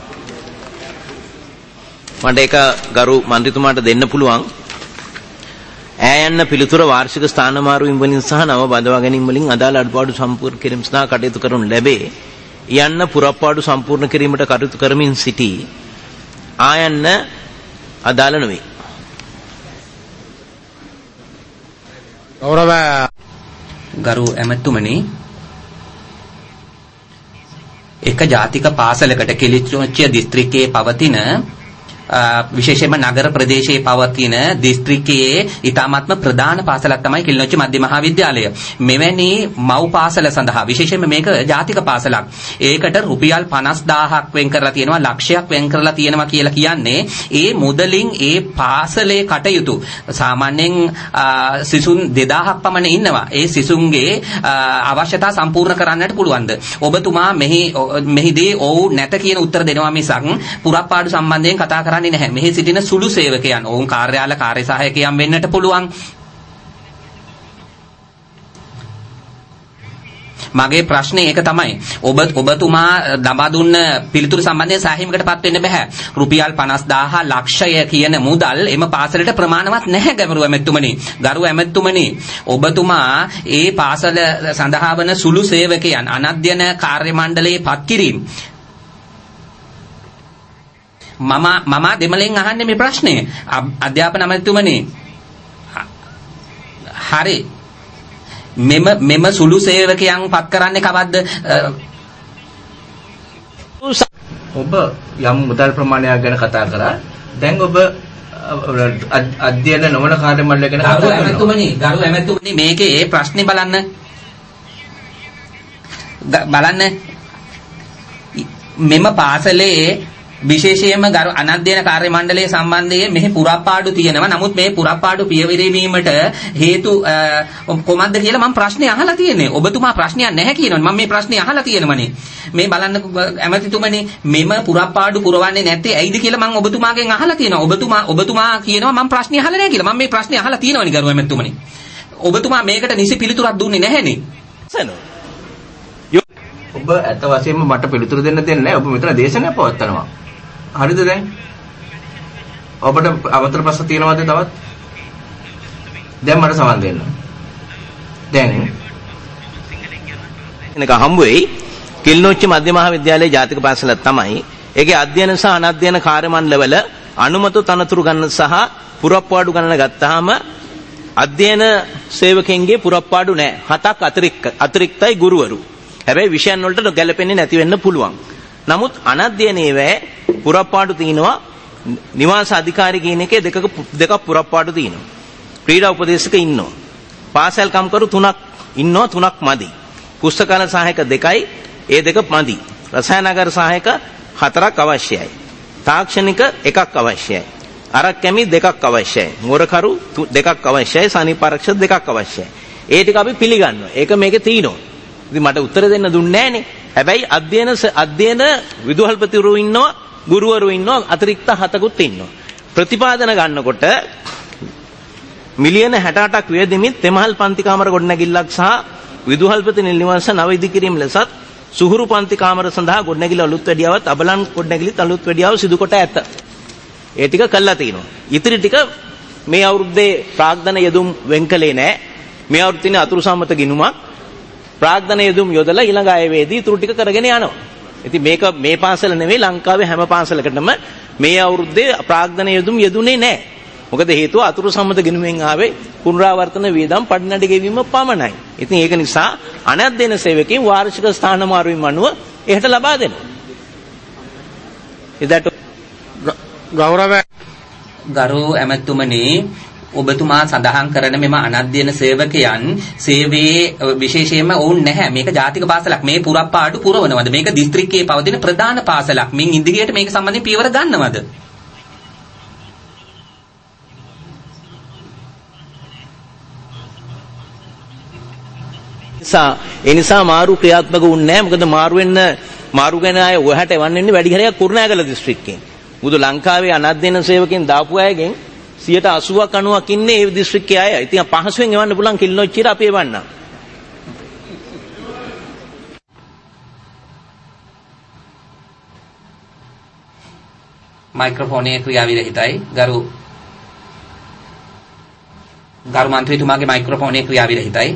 මට ඒක ගරු මන්ත්‍රීතුමාට දෙන්න පුළුවන්. ඇයන්න පිළිතුර වාර්ෂික ස්ථාන මාරුවීම් වලින් සහ නව බඳවා ගැනීම වලින් අදාළ අඩුපාඩු සම්පූර්ණ කිරීම සඳහා කටයුතු කරනු ලැබේ. යන්න පුරප්පාඩු සම්පූර්ණ කිරීමට කටයුතු කරමින් සිටි ආයන්න අදාළ නොවේ. ගෞරව ගරු ඇමතුමනි එක ජාතික පාසලකට කිලිච්චොච්චිය දිස්ත්‍රික්කයේ පවතින විශේෂයෙන්ම නගර ප්‍රදේශයේ පවතින දිස්ත්‍රික්කයේ ඊටාත්ම ප්‍රධාන පාසලක් තමයි කිලිනොච්චි මධ්‍ය මහාවිද්‍යාලය. මෙවැනි මව් පාසල සඳහා විශේෂයෙන්ම මේක ජාතික පාසලක්. ඒකට රුපියල් පනස් දාහක් වෙන් කරලා තියෙනවා, ලක්ෂයක් වෙන් කරලා තියෙනවා කියලා කියන්නේ ඒ මුදලින් ඒ පාසලේ කටයුතු සාමාන්‍යයෙන් සිසුන් දෙදාහක් පමණ ඉන්නවා. ඒ සිසුන්ගේ අවශ්‍යතා සම්පූර්ණ කරන්නට පුළුවන්ද? ඔබතුමා මෙහි මෙහිදී ඔව් නැත කියන උත්තර දෙනවා මිසක් පුරප්පාඩු සම්බන්ධයෙන් කතා කරන්නේ නැහැ. මෙහි සිටින සුළු සේවකයන් ඔවුන් කාර්යාල කාර්ය සහායකයන් වෙන්නට පුළුවන්. මගේ ප්‍රශ්නේ ඒක තමයි. ඔබ ඔබතුමා දබා දුන්න පිළිතුරු සම්බන්ධයෙන් සාහිමකටපත් වෙන්න බෑ. රුපියල් පනස් දාහ ලක්ෂය කියන මුදල් එම පාසලට ප්‍රමාණවත් නැහැ ගරු ඇමතුමනි. ගරු ඇමතුමනි ඔබතුමා ඒ පාසල සඳහා වන සුළු සේවකයන් අනධ්‍යයන කාර්ය මණ්ඩලයේ පත් කිරීම මම මම දෙමළෙන් අහන්නේ මේ ප්‍රශ්නේ. අධ්‍යාපන අමාත්‍යතුමනි හරි මෙම මෙම සුළු සේවකයන් පත් කරන්නේ කවද්ද? ඔබ යම් මුදල් ප්‍රමාණයක් ගැන කතා කරා. දැන් ඔබ අධ්‍යයන නොවන කාර්ය මණ්ඩලය ගැන කතා කරනවා. ගරු ඇමතුමනි, ගරු ඇමතුමනි මේකේ ඒ ප්‍රශ්නේ බලන්න. බලන්න මෙම පාසලේ විශේෂයෙන්ම ගරු අනධ්‍යයන කාර්ය මණ්ඩලයේ සම්බන්ධයෙන් මෙහි පුරාපාඩු තියෙනවා. නමුත් මේ පුරාපාඩු පියවිරීමට හේතු කොහොමද කියලා මම ප්‍රශ්නේ අහලා තියෙන්නේ. ඔබතුමා ප්‍රශ්නයක් නැහැ කියනවනේ. මම මේ ප්‍රශ්නේ අහලා තියෙනවනේ. මේ බලන්න ඇමතිතුමනි මෙම පුරාපාඩු පුරවන්නේ නැත්තේ ඇයිද කියලා මම ඔබතුමාගෙන් අහලා තියෙනවා. ඔබතුමා ඔබතුමා කියනවා මම ප්‍රශ්නේ අහලා නැහැ කියලා. මම මේ ප්‍රශ්නේ අහලා තියෙනවනේ ගරු ඇමතිතුමනි. ඔබතුමා මේකට නිසි පිළිතුරක් දුන්නේ නැහැනේ. ඔබ ඇත්ත වශයෙන්ම මට පිළිතුරු දෙන්න දෙන්නේ නැහැ. ඔබ මෙතන දේශනයක් පවත්වනවා. හරිද දැන්? ඔබට අවතර ප්‍රශ්න තියෙනවද තවත්? දැන් මට සමන් දෙන්න. දැන් එනක හම්බ වෙයි. කිල්නොච්චි මධ්‍ය මහා විද්‍යාලයේ ජාතික පාසල තමයි. ඒකේ අධ්‍යයන සහ අනධ්‍යයන කාර්ය මණ්ඩලවල අනුමත තනතුරු ගන්න සහ පුරප්පාඩු ගණන ගත්තාම අධ්‍යයන සේවකයන්ගේ පුරප්පාඩු නැහැ. හතක් අතිරික්ත අතිරික්තයි ගුරුවරු. හැබැයි විෂයන් වලට ගැලපෙන්නේ නැති වෙන්න පුළුවන්. නමුත් අනධ්‍යයනයේ වේ පුරප්පාඩු තියෙනවා. නිවාස අධිකාරී කියන එකේ දෙකක දෙකක් පුරප්පාඩු තියෙනවා. ක්‍රීඩා උපදේශක ඉන්නවා. පාසල් කම්කරු තුනක් ඉන්නවා. තුනක් මදි. පුස්තකාල සහායක දෙකයි. ඒ දෙක මදි. රසායනාගාර සහායක හතරක් අවශ්‍යයි. තාක්ෂණික එකක් අවශ්‍යයි. අරක් කැමි දෙකක් අවශ්‍යයි. මෝරකරු දෙකක් අවශ්‍යයි. සනීපාරක්ෂක දෙකක් අවශ්‍යයි. ඒ ටික අපි පිළිගන්නවා. ඒක මේකේ තියෙනවා. ඉතින් මට උත්තර දෙන්න දුන්නේ නැහනේ. හැබැයි අධ්‍යයන අධ්‍යයන විදුහල්පතිවරු ඉන්නවා, ගුරුවරු ඉන්නවා, අතිරික්ත හතකුත් ඉන්නවා. ප්‍රතිපාදන ගන්නකොට මිලියන හැට අටක් වේදෙමින් තෙමහල් පන්ති කාමර ගොඩනැගිල්ලක් සහ විදුහල්පති නිලනිවාස නව ඉදිකිරීම ලෙසත් සුහුරු පන්ති කාමර සඳහා ගොඩනැගිලි අලුත් වැඩියාවත් අබලන් ගොඩනැගිලි අලුත් වැඩියාව සිදු කොට ඇත. ඒ ටික කළා තියෙනවා. ඉතිරි ටික මේ අවුරුද්දේ ප්‍රාග්ධන යෙදුම් වෙන් කළේ නැහැ. මේ අවුරුද්දේ අතුරු සම්මත ගිණුමක් ප්‍රාග්ධන යෙදුම් යොදලා ඊළඟ ආයවේදී ඉතුරු ටික කරගෙන යනවා. ඉතින් මේක මේ පාසල නෙවෙයි ලංකාවේ හැම පාසලකටම මේ අවුරුද්දේ ප්‍රාග්ධන යෙදුම් යෙදුනේ නැහැ. මොකද හේතුව අතුරු සම්මත ගිණුමෙන් ආවේ පුනරාවර්තන වේදම් පඩිනඩ ගෙවීම පමණයි. ඉතින් ඒක නිසා අනධ්‍යයන සේවකයන් වාර්ෂික ස්ථාන මාරුවීම අනුව එහෙට ලබා දෙනවා. ඉදට ගෞරව ගරු ඇමතුමනි ඔබතුමා සඳහන් කරන මෙම අනධ්‍යයන සේවකයන් සේවයේ විශේෂයෙන්ම වුන් නැහැ. මේක ජාතික පාසලක්. මේ පුරප්පාඩු පුරවනවද? මේක දිස්ත්‍රික්කයේ පවතින ප්‍රධාන පාසලක්. මින් ඉදිරියට මේක සම්බන්ධයෙන් පියවර ගන්නවද? ඒ නිසා මාරු ක්‍රියාත්මක වුන්නේ නැහැ. මොකද මාරු වෙන්න මාරු ගැන අය ඔහට එවන්නේ වැඩි හරියක් කුරුණෑගල දිස්ත්‍රික්කයෙන්. මුදු ලංකාවේ අනධ්‍යයන සේවකයන් දාපු අයගෙන් සියයට අසූවක් අනූවක් ඉන්නේ ඒ දිස්ත්‍රික්කයේ අය. ඉතින් පහසුවෙන් එවන්න පුළුවන් කිල්නොච්චියට අපි එවන්නම්. මයික්‍රොෆෝනයේ ක්‍රියාවිරහිතයි. ගරු ගරු මන්ත්‍රීතුමාගේ මයික්‍රොෆෝනයේ ක්‍රියාවිරහිතයි.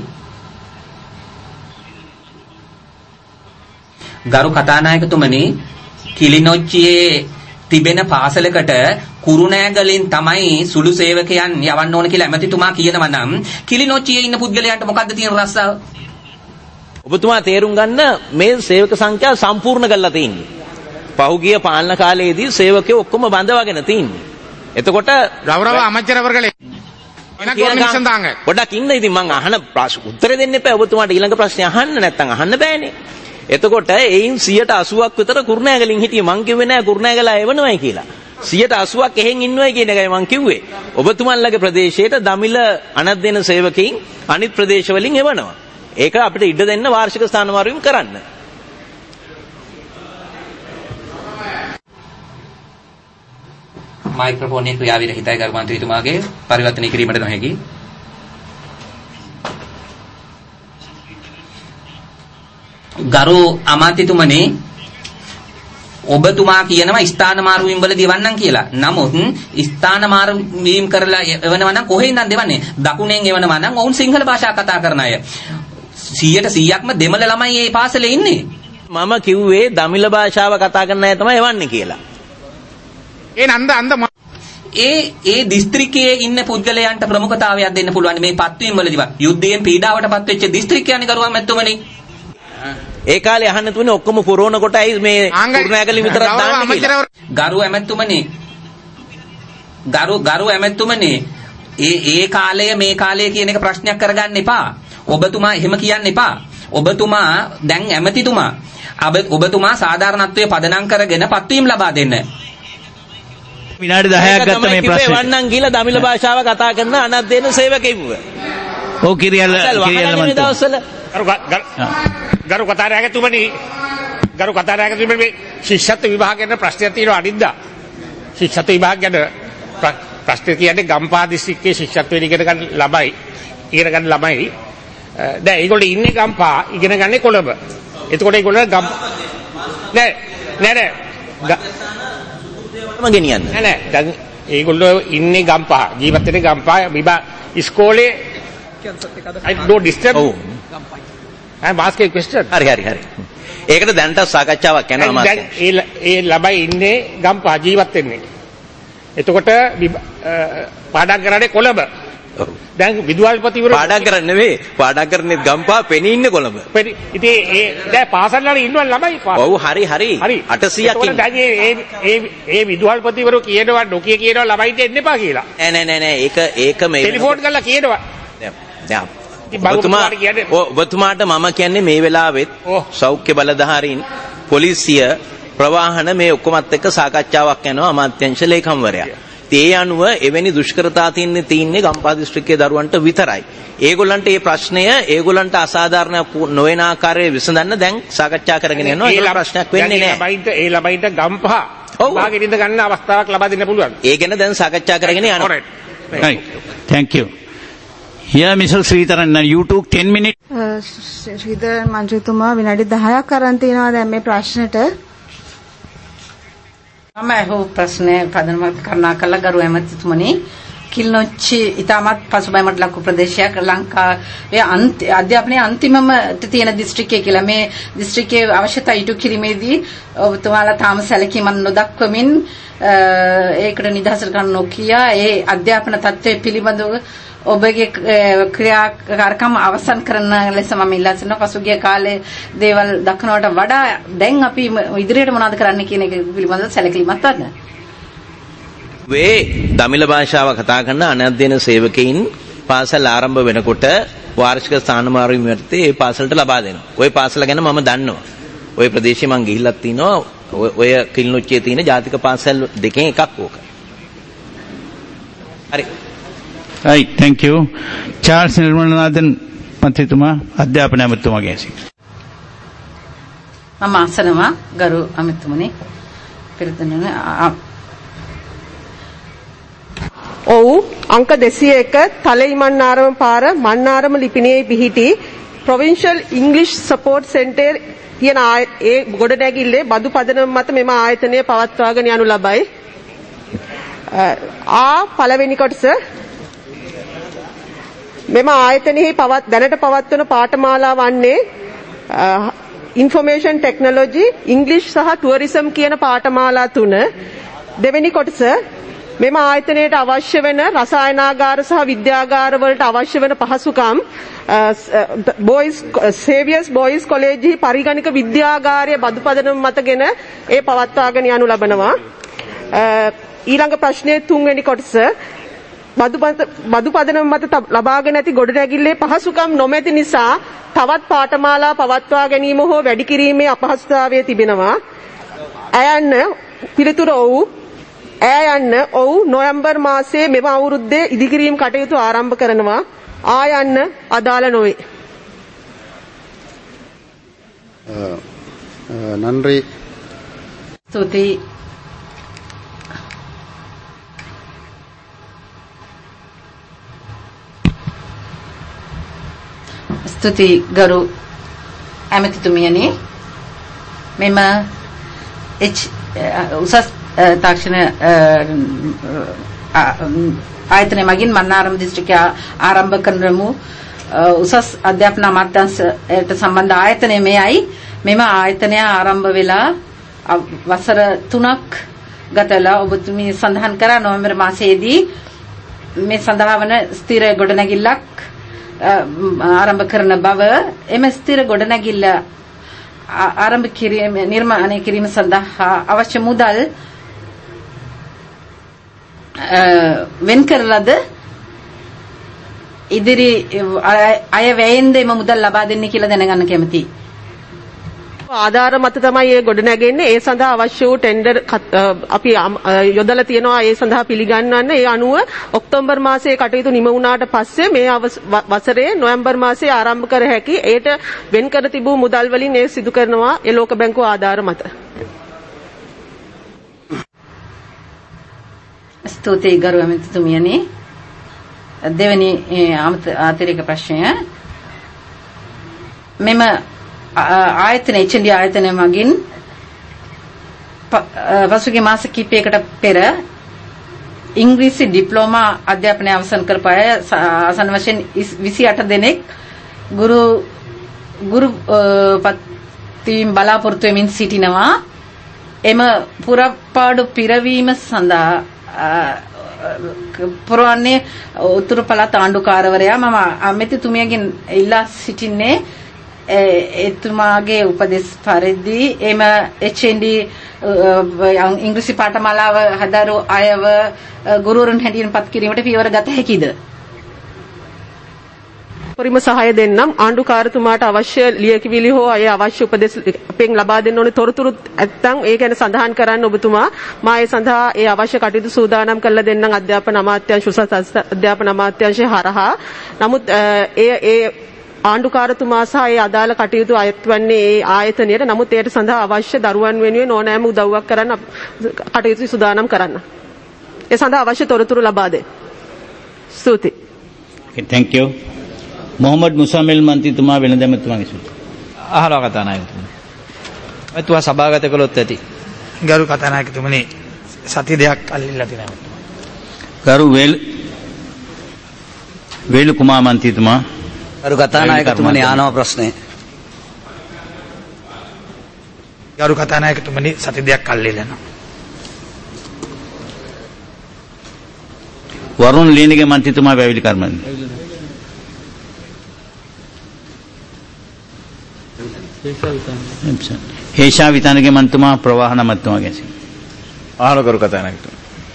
ගරු කතානායකතුමනි කිලිනොච්චියේ තිබෙන පාසලකට කුරුණෑගලින් තමයි සුළු සේවකයන් යවන්න ඕන කියලා ඇමතිතුමා කියනවා නම් කිලිනොච්චියේ ඉන්න පුද්ගලයන්ට මොකද්ද තියෙන රස්සාව? ඔබතුමා තේරුම් ගන්න මේ සේවක සංඛ්‍යාව සම්පූර්ණ කරලා තියෙන්නේ. පහුගිය පාලන කාලයේදී සේවකයෝ ඔක්කොම බඳවාගෙන තින්නේ. එතකොට ගෞරව අමාත්‍යර වර්ගලේ පොඩ්ඩක් ඉන්න. ඉතින් මම අහන ප්‍රශ්න උත්තර දෙන්න එපා. ඔබතුමාට ඊළඟ ප්‍රශ්නේ අහන්න නැත්නම් අහන්න බෑනේ. එතකොට එයින් සියයට අසූවක් විතර කුරුණෑගලින් හිටියේ. මං කිව්වේ නෑ කුරුණෑගල එවනවයි කියලා. සියයට අසූවක් එහෙන් ඉන්නවයි කියන එකයි මං කිව්වේ. ඔබතුමන්ලගේ ප්‍රදේශයට දමිළ අනධ්‍යයන සේවකයින් අනිත් ප්‍රදේශ වලින් එවනවා. ඒක අපිට ඉඩ දෙන්න වාර්ෂික ස්ථාන මාරුවීම් කරන්න. මයික්‍රොෆෝනයේ ක්‍රියාවිරහිතයි ගරු මන්ත්‍රීතුමාගේ පරිවර්තනය කිරීමට නොහැකි. ගරු අමාත්‍යතුමනි ඔබතුමා කියනවා ස්ථාන මාරුවීම් වල දෙවන්නම් කියලා. නමුත් ස්ථාන මාරුවීම් කරලා එවනවා නම් කොහෙන්ද දෙවන්නේ? දකුණෙන් එවනවා නම් ඔවුන් සිංහල භාෂාව කතා කරන අය. සියයට සීයක්ම දෙමළ ළමයි මේ පාසලේ ඉන්නේ. මම කිව්වේ දමිළ භාෂාව කතා කරන අය තමයි එවන්නේ කියලා. ඒ නන්ද අන්ද ඒ ඒ දිස්ත්‍රික්කයේ ඉන්න පුද්ගලයන්ට ප්‍රමුඛතාවයක් දෙන්න පුළුවන් මේ පත්වීම් වලදී. යුද්ධයෙන් පීඩාවට පත් වෙච්ච දිස්ත්‍රික්කයන් කරුවා මැතුමනේ. ඒ කාලේ අහන්න තුනේ ඔක්කොම පුරවන කොටයි මේ කුරුණෑගලින් විතරක් දාන්නේ කියලා. ගරු ඇමතුමනි ගරු ගරු ඇමතුමනි ඒ ඒ කාලය මේ කාලය කියන එක ප්‍රශ්නයක් කරගන්න එපා. ඔබතුමා එහෙම කියන්න එපා. ඔබතුමා දැන් ඇමතිතුමා ඔබතුමා සාධාරණත්වයේ පදනම් කරගෙන පත්වීම් ලබා දෙන්න. විනාඩි දහයක් ගත්ත මේ ප්‍රශ්නේ. වන්නම් කියලා දමිළ භාෂාව කතා කරන අනධ්‍යයන සේවකෙව්ව. ඔව් කිරියල්ල කිරියල්ල මන්ට. ගරු ගරු කතානායකතුමනි ගරු කතානායකතුමනි මේ ශිෂ්‍යත්ව විභාග ගැන ප්‍රශ්නයක් තියෙනවා අනිද්දා. ශිෂ්‍යත්ව විභාග ගැන ප්‍රශ්න කියන්නේ ගම්පහ දිස්ත්‍රික්කයේ ශිෂ්‍යත්වය ඉගෙන ගන්න ළමයි ඉගෙන ගන්න ළමයි දැන් ඒගොල්ලෝ ඉන්නේ ගම්පහ ඉගෙන ගන්නේ කොළඹ. එතකොට ඒගොල්ලෝ ගම් නෑ නෑ නෑ මම ගෙනියන්න. නෑ නෑ දැන් ඒගොල්ලෝ ඉන්නේ ගම්පහ ජීවත් වෙන්නේ ගම්පහ විභා ඉස්කෝලේ I don't disturb. ඔව්. I'm asking a question. හරි හරි හරි. ඒකට දැනට සාකච්ඡාවක් යනවා මාත්. දැන් ඒ ඒ ළමයි ඉන්නේ ගම්පහ ජීවත් වෙන්නේ. එතකොට පාඩම් කරන්නේ කොළඹ. ඔව්. දැන් විදුහල්පතිවරු පාඩම් කරන්නේ නෙවෙයි. පාඩම් කරන්නේ ගම්පහ පෙනී ඉන්නේ කොළඹ. පෙනී ඉතින් ඒ දැන් පාසල් වල ඉන්නවා ළමයි පාසල්. ඔව් හරි හරි. අටසියයක් ඉන්නේ. දැන් ඒ ඒ ඒ විදුහල්පතිවරු කියනවා නොකිය කියනවා ළමයින්ට එන්න එපා කියලා. නෑ නෑ නෑ ඒක ඒක මේ ටෙලිෆෝන් කරලා කියනවා. දැන් ඔබතුමාට මම කියන්නේ මේ වෙලාවෙත් සෞඛ්‍ය බලධාරීන් පොලිසිය ප්‍රවාහන මේ ඔක්කොමත් එක්ක සාකච්ඡාවක් යනවා අමාත්‍යාංශ ලේකම්වරයා. ඒ අනුව එවැනි දුෂ්කරතා තින්නේ තින්නේ ගම්පහ දිස්ත්‍රික්කයේ දරුවන්ට විතරයි. ඒගොල්ලන්ට මේ ප්‍රශ්නය ඒගොල්ලන්ට අසාධාරණ නොවන ආකාරයේ විසඳන්න දැන් සාකච්ඡා කරගෙන යනවා. ඒක ප්‍රශ්නයක් වෙන්නේ නැහැ. ළමයින්ට ඒ ළමයින්ට ගම්පහ භාගෙට ඉඳ ගන්න අවස්ථාවක් ලබා දෙන්න පුළුවන්. ඒ ගැන දැන් සාකච්ඡා කරගෙන යනවා. Right. Thank you. Yeah, Mister Sridharan, you took ten minutes. Sridharan මන්ත්‍රීතුමා විනාඩි දහයක් අරන් තියනවා දැන් මේ ප්‍රශ්නෙට. මම අහපු ප්‍රශ්නේ පදනම කරනා කළ ගරු ඇමතිතුමනි කිල්නොච්චි ඉතාමත් පසුබෑමට ලක්ව ප්‍රදේශයක් ලංකාවේ අධ්‍යාපනයේ අන්තිමම තියෙන දිස්ත්‍රික්කය කියලා මේ දිස්ත්‍රික්කයේ අවශ්‍යතා ඉටු කිරීමේදී ඔබතුමාලා තාම සැලකීමක් නොදක්වමින් ඒකට නිදහසට ගන්න නොකිය ඒ අධ්‍යාපන තත්ත්වය පිළිබඳව ඔබගේ ක්‍රියාකාරකම් අවසන් කරන ලෙස මම ඉල්ලා සිටිනවා. පසුගිය කාලේ දේවල් දක්නවට වඩා දැන් අපි ඉදිරියට මොනවද කරන්න කියන එක පිළිබඳව සැලකිලිමත් වන්න. වේ දමිළ භාෂාව කතා කරන අනධ්‍යයන සේවකයින් පාසල් ආරම්භ වෙනකොට වාර්ෂික ස්ථානමාරු විමර්ථය ඒ පාසලට ලබා දෙනවා. ওই පාසල ගැන මම දන්නවා. ওই ප්‍රදේශේ මං ගිහිල්ලත් තිනවා. ඔය කිල්නොච්චියේ තියෙන ජාතික පාසල් දෙකෙන් එකක් ඕක. හරි. Right, thank you. Charles Nirmalanathan මන්ත්‍රීතුමා අධ්‍යාපන ඇමතුමාගේ ඇසින්. මම අසනවා ගරු අමතුමනි පිළිතුරන ඔව් අංක දෙසිය එක තලෙයි මන්නාරම පාර මන්නාරම ලිපිණියේ පිහිටි Provincial English Support Center කියන ඒ ගොඩනැගිල්ලේ බදු පදනම මත මෙම ආයතනය පවත්වාගෙන යනු ලබයි. ආ පළවෙනි කොටස මෙම ආයතනයේ පවත් දැනට පවත්වන පාඨමාලා වන්නේ ඉන්ෆර්මේෂන් ටෙක්නොලොජි ඉංග්‍රීසි සහ ටුවරිසම් කියන පාඨමාලා තුන. දෙවෙනි කොටස මෙම ආයතනයට අවශ්‍ය වෙන රසායනාගාර සහ විද්‍යාගාර වලට අවශ්‍ය වෙන පහසුකම් බොයිස් සේවියර්ස් බොයිස් කොලේජ් පරිගණක විද්‍යාගාරයේ බදු පදනම මතගෙන ඒ පවත්වාගෙන යනු ලබනවා. ඊළඟ ප්‍රශ්නයේ තුන්වෙනි කොටස බදු පදනම මත ලබාගෙන ඇති ගොඩනැගිල්ලේ පහසුකම් නොමැති නිසා තවත් පාඨමාලා පවත්වා ගැනීම හෝ වැඩි කිරීමේ අපහසුතාවය තිබෙනවා. ඇයන්න පිළිතුර ඔව්. ඇය යන්න ඔව් නොවැම්බර් මාසයේ මෙම අවුරුද්දේ ඉදිකිරීම් කටයුතු ආරම්භ කරනවා. ආයන්න අදාළ නොවේ. නන්රි ස්තුතියි. ස්තුතියි ගරු ඇමතිතුමියනි මෙම උසස් තාක්ෂණ ආයතනය මගින් මන්නාරම දිස්ත්‍රික්කය ආරම්භ කරනමු උසස් අධ්‍යාපන අමාත්‍යාංශයට සම්බන්ධ ආයතනය මෙයයි. මෙම ආයතනය ආරම්භ වෙලා වසර තුනක් ගතලා ඔබතුමී සඳහන් කරා නොවැම්බර් මාසයේදී මේ සඳහා වන ස්ථිර ගොඩනැගිල්ලක් ආරම්භ කරන බව. එම ස්ථිර ගොඩනැගිල්ල ආරම්භ කිරීම නිර්මාණය කිරීම සඳහා අවශ්‍ය මුදල් වෙන් කරලාද ඉදිරි අය වැයෙන්ද එම මුදල් ලබා දෙන්නේ කියලා දැනගන්න කැමතියි. ආධාර මත තමයි ඒ ගොඩ නැගෙන්නේ. ඒ සඳහා අවශ්‍ය වූ ටෙන්ඩර් අපි යොදලා තියෙනවා. ඒ සඳහා පිළිගන්වන්න. ඒ අනුව ඔක්තෝබර් මාසයේ කටයුතු නිම වුණාට පස්සේ මේ වසරේ නොවැම්බර් මාසයේ ආරම්භ කර හැකි. ඒට වෙන් කර තිබූ මුදල් වලින් ඒ සිදු කරනවා ඒ ලෝක බැංකුව ආධාර මත. ස්තුතියි ගරු ඇමතිතුමියනි. දෙවෙනි ආතරික ප්‍රශ්නය මෙම ආයතන එච් එන් ඩී ආයතනය මගින් පසුගිය මාස කිහිපයකට පෙර ඉංග්‍රීසි ඩිප්ලෝමා අධ්‍යාපනය අවසන් කරපු අය ආසන්න වශයෙන් විසි අට දෙනෙක් ගුරු ගුරු පත්වීම් බලාපොරොත්තු වෙමින් සිටිනවා. එම පුරපාඩු පිරවීම සඳහා පුරවන්නේ උතුරු පළාත් ආණ්ඩුකාරවරයා. මම අමෙතිතුමියගෙන් ඉල්ලා සිටින්නේ එතුමාගේ උපදෙස් පරිදි එම එච් එන් ඩී ඉංග්‍රීසි පාඨමාලාව හදාරු අයව ගුරුවරුන් හැටියට පත් කිරීමට පියවර ගත හැකිද? පරිම සහාය දෙන්නම්. ආණ්ඩුකාරතුමාට අවශ්‍ය ලියකියවිලි හෝ අය අවශ්‍ය උපදෙස් අපෙන් ලබා දෙන්න ඕනේ තොරතුරු නැත්නම් ඒ ගැන සඳහන් කරන්න ඔබතුමා. මා ඒ සඳහා ඒ අවශ්‍ය කටයුතු සූදානම් කරලා දෙන්නම් අධ්‍යාපන අමාත්‍යාංශ උසස් අධ්‍යාපන අමාත්‍යාංශය හරහා. නමුත් ඒ ඒ ආණ්ඩුකාරතුමා සහ ඒ අදාළ කටයුතු අයත් වන්නේ ඒ ආයතනයට. නමුත් ඒට සඳහා අවශ්‍ය දරුවන් වෙනුවෙන් ඕනෑම උදව්වක් කරන්න කටයුතු සූදානම් කරන්න. ඒ සඳහා අවශ්‍ය තොරතුරු ලබා දෙන්න. ස්තුතියි. Okay, thank you. මොහමඩ් මුසාමිල් මන්ත්‍රීතුමා වෙනදම තුමාගේ සූත්‍රය. අහලා කතානායකතුමනි. එතුමා සභාගත කළොත් ඇති. ගරු කතානායකතුමනි සති දෙකක් අල්ලලා තිනවා. ගරු වේල් වේලු කුමාර මන්ත්‍රීතුමා ගරු කතානායකතුමනි ආනව ප්‍රශ්නය. ගරු කතානායකතුමනි සති දෙකක් අල්ලලා. වරුණ ලීනිගේ මන්ත්‍රීතුමා වැවිලි කර්මන්නේ. හේෂා විතානගේ මන්තුමා ප්‍රවාහන මන්තුමා ගැසි. ආහල කරු කතා නැගිට.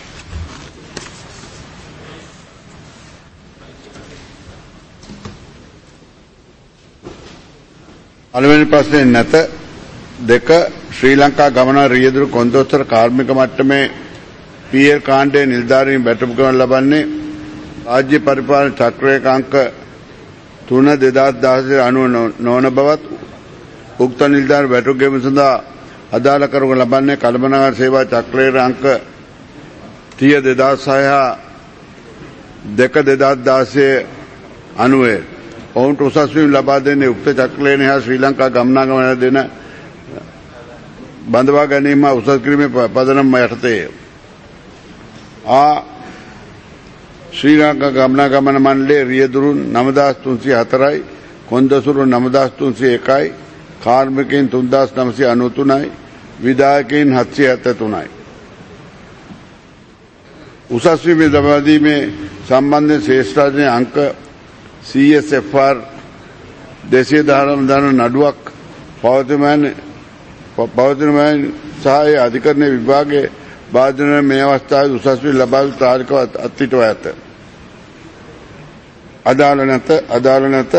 පළවෙනි ප්‍රශ්නේ නැත දෙක ශ්‍රී ලංකා ගමන රියදුරු කොන්දොස්තර කාර්මික මට්ටමේ පී එල් කාණ්ඩයේ නිලධාරීන් බැටළු කරන ලබන්නේ රාජ්‍ය පරිපාලන චක්‍රයක අංක තුන දෙදාස් දහසට අනුව නොවන බවත් උක්ත නිලධාර වැටු ගෙවීම සඳහා අදාළ කරනු ලබන්නේ කළමනාකරණ සේවා චක්‍රයේ අංක තිහ දෙදාස් හය දෙක දෙදාස් දාසය අනුවේ ඔවුන්ට උසස් වීම ලබා දෙන්නේ උක්ත චක්‍රයෙන් හා ශ්‍රී ලංකා ගමනාගමන දෙන බඳවා ගැනීම උසස් කිරීමේ පදනම යටතේ ආ ශ්‍රී ලංකා ගමනාගමන මණ්ඩලයේ රියදුරු නවදාස් තුන්සිය හතරයි කොන්දසුරු නවදාස් තුන්සිය එකයි කාර්මිකයන් තුන්දාස් නවසිය අනූතුනයි විධායකයන් හත්සිය හැත්තෑතුනයි. උසස් වීම ලබා දීමේ සම්බන්ධයෙන් ශ්‍රේෂ්ඨාධිකරණයේ අංක සී එස් එෆ් ආර් දෙසිය දහනව දන නඩුවක් පවතින පවතින සහ අධිකරණයේ විභාගයේ බාධන මේ අවස්ථාවේ උසස් වීම ලබා දී තාරිකව අත්හිටුවා ඇත. අදාළ නැත අදාළ නැත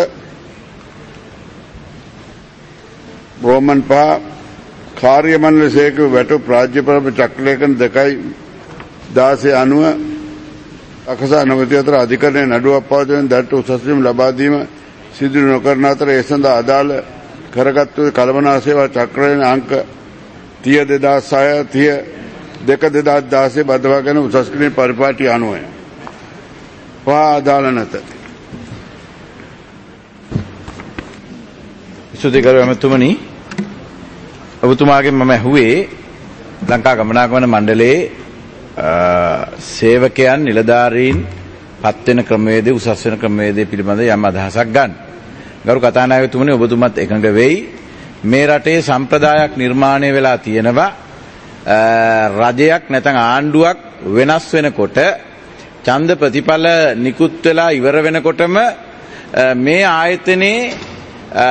රෝමන් පහ කාර්ය මණ්ඩල සේක වැටු රාජ්‍ය ප්‍රම චක්‍රලේඛන දෙකයි දාසය අනුව අකසා නවති අතර අධිකරණයේ නඩුවක් පවතින දඩට උසස් වීම ලබා දීම සිදු නොකරන අතර ඒ සඳහා අදාළ කරගත් වූ කළමනා සේවා චක්‍රයේ අංක තිහ දෙදාස් හය තිහ දෙක දෙදාස් දාසය බදවාගෙන උසස් කිරීමේ පරිපාටි අනුවය. පහ අදාළ නැත. සුදිකරු ඇමතුමනි ඔබතුමාගෙන් මම ඇහුවේ ලංකා ගමනාගමන මණ්ඩලයේ සේවකයන් නිලධාරීන් පත් වෙන ක්‍රමවේදය උසස් වෙන ක්‍රමවේදය පිළිබඳ යම් අදහසක් ගන්න. ගරු කතානායකතුමනි ඔබතුමත් එකඟ වෙයි මේ රටේ සම්ප්‍රදායක් නිර්මාණය වෙලා තියෙනවා රජයක් නැත්නම් ආණ්ඩුවක් වෙනස් වෙනකොට ඡන්ද ප්‍රතිඵල නිකුත් වෙලා ඉවර වෙනකොටම මේ ආයතනයේ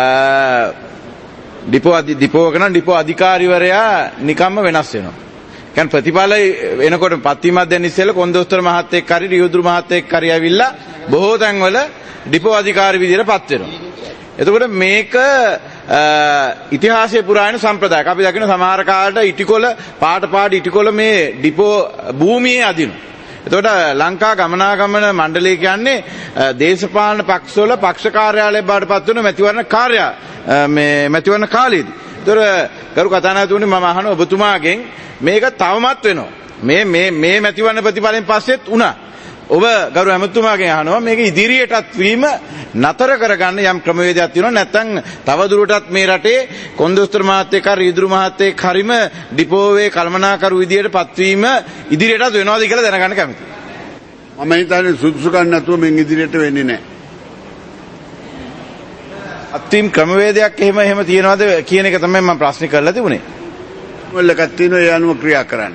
ඩිපෝ අධි ඩිපෝ කරන ඩිපෝ අධිකාරිවරයා නිකම්ම වෙනස් වෙනවා. කියන්නේ ප්‍රතිඵල එනකොට පත්වීමක් දැන් ඉස්සෙල්ලා කොන්දොස්තර මහත්තයෙක් හරි රියදුරු මහත්තයෙක් හරි ඇවිල්ලා බොහෝ තැන්වල ඩිපෝ අධිකාරී විදියට පත් වෙනවා. එතකොට මේක ඉතිහාසයේ පුරාණ සම්ප්‍රදායක්. අපි දකින සමහර කාලට ඉටිකොල පාට පාට ඉටිකොල මේ ඩිපෝ භූමියේ අදිනවා. එතකොට ලංකා ගමනාගමන මණ්ඩලය කියන්නේ දේශපාලන පක්ෂවල පක්ෂ කාර්යාලය බවට පත් වෙන මැතිවරණ කාර්ය මේ මැතිවරණ කාලයේදී. ඒතර කරු කතානායකතුමනි මම අහන ඔබතුමාගෙන් මේක තවමත් වෙනවා. මේ මේ මේ මැතිවරණ ප්‍රතිඵලෙන් පස්සෙත් උනා. ඔබ ගරු ඇමතුමාගෙන් අහනවා මේක ඉදිරියටත් වීම නතර කරගන්න යම් ක්‍රමවේදයක් තියෙනවා නැත්නම් තව දුරටත් මේ රටේ කොන්දොස්තර මහත්තයෙක් හරි ඊදුරු මහත්තයෙක් හරිම ඩිපෝවේ කල්මනාකරු විදියට පත්වීම ඉදිරියටත් වෙනවද කියලා දැනගන්න කැමතියි. මම හිතන්නේ සුදුසුකම් නැතුව මෙන් ඉදිරියට වෙන්නේ නැහැ. අත්‍යම් ක්‍රමවේදයක් එහෙම එහෙම තියනවාද කියන එක තමයි මම ප්‍රශ්න කරලා තිබුණේ. මොල් එකක් තියෙනවා ඒ අනුව ක්‍රියා කරන්න.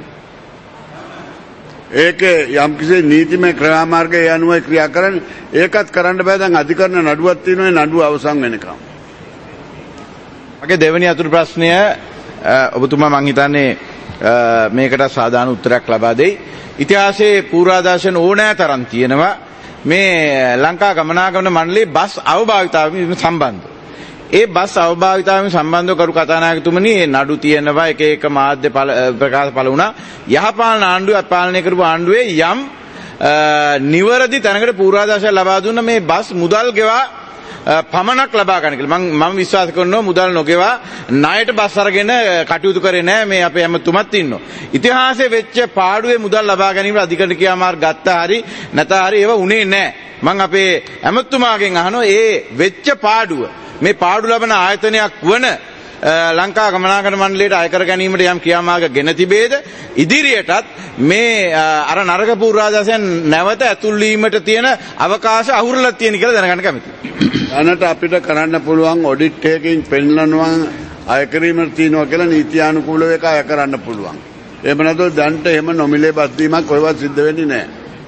ඒක යම්කිසි නීතිමය ක්‍රියාමාර්ගය ඒ අනුව ක්‍රියා කරන්න. ඒකත් කරන්න බෑ දැන් අධිකරණ නඩුවක් තියෙනවා ඒ නඩුව අවසන් වෙනකම්. මගේ දෙවෙනි අතුරු ප්‍රශ්නය ඔබතුමා මං හිතන්නේ මේකට සාධාරණ උත්තරයක් ලබා දෙයි. ඉතිහාසයේ පූර්වාදර්ශන ඕනෑ තරම් තියෙනවා මේ ලංකා ගමනාගමන මණ්ඩලයේ බස් අවභාවිතාවමින් සම්බන්ධ. ඒ බස් අවභාවිතාවමින් සම්බන්ධව කරු කතානායකතුමනි නඩු තියෙනවා එක එක මාධ්‍ය ප්‍රකාශ පළ වුණා. යහපාලන ආණ්ඩුව පාලනය කරපු ආණ්ඩුවේ යම් නිවැරදි තැනකට පූර්වාදර්ශය ලබා දුන්න මේ බස් මුදල් ගෙවා පමණක් ලබා ගන්න කියලා. මම මම විශ්වාස කරනවා මුදල් නොගෙවා ණයට බස් අරගෙන කටයුතු කරේ නැහැ මේ අපේ ඇමතුමත් ඉන්නවා. ඉතිහාසයේ වෙච්ච පාඩුවේ මුදල් ලබා ගැනීමට අධිකරණ ක්‍රියාමාර්ග ගත්තා හරි නැත හරි ඒව උනේ නැහැ. මම අපේ ඇමතුමාගෙන් අහනවා ඒ වෙච්ච පාඩුව මේ පාඩු ලබන ආයතනයක් වන ලංකා ගමනාගමන මණ්ඩලයට අය කර ගැනීමට යම් ක්‍රියාමාර්ග ගෙන තිබේද ඉදිරියටත් මේ අර නරක පූර්වාදර්ශයන් නැවත ඇතුල් වීමට තියෙන අවකාශ අහුරලා තියෙන කියලා දැනගන්න කැමතියි. දැනට අපිට කරන්න පුළුවන් ඔඩිට් එකකින් පෙන්වනවා අය කිරීමට තියෙනවා කියලා නීතියානුකූලව එක අය කරන්න පුළුවන්. එහෙම නැත්නම් දැන්ට එහෙම නොමිලේ බස් දීමක් කොහෙවත් සිද්ධ වෙන්නේ නැහැ.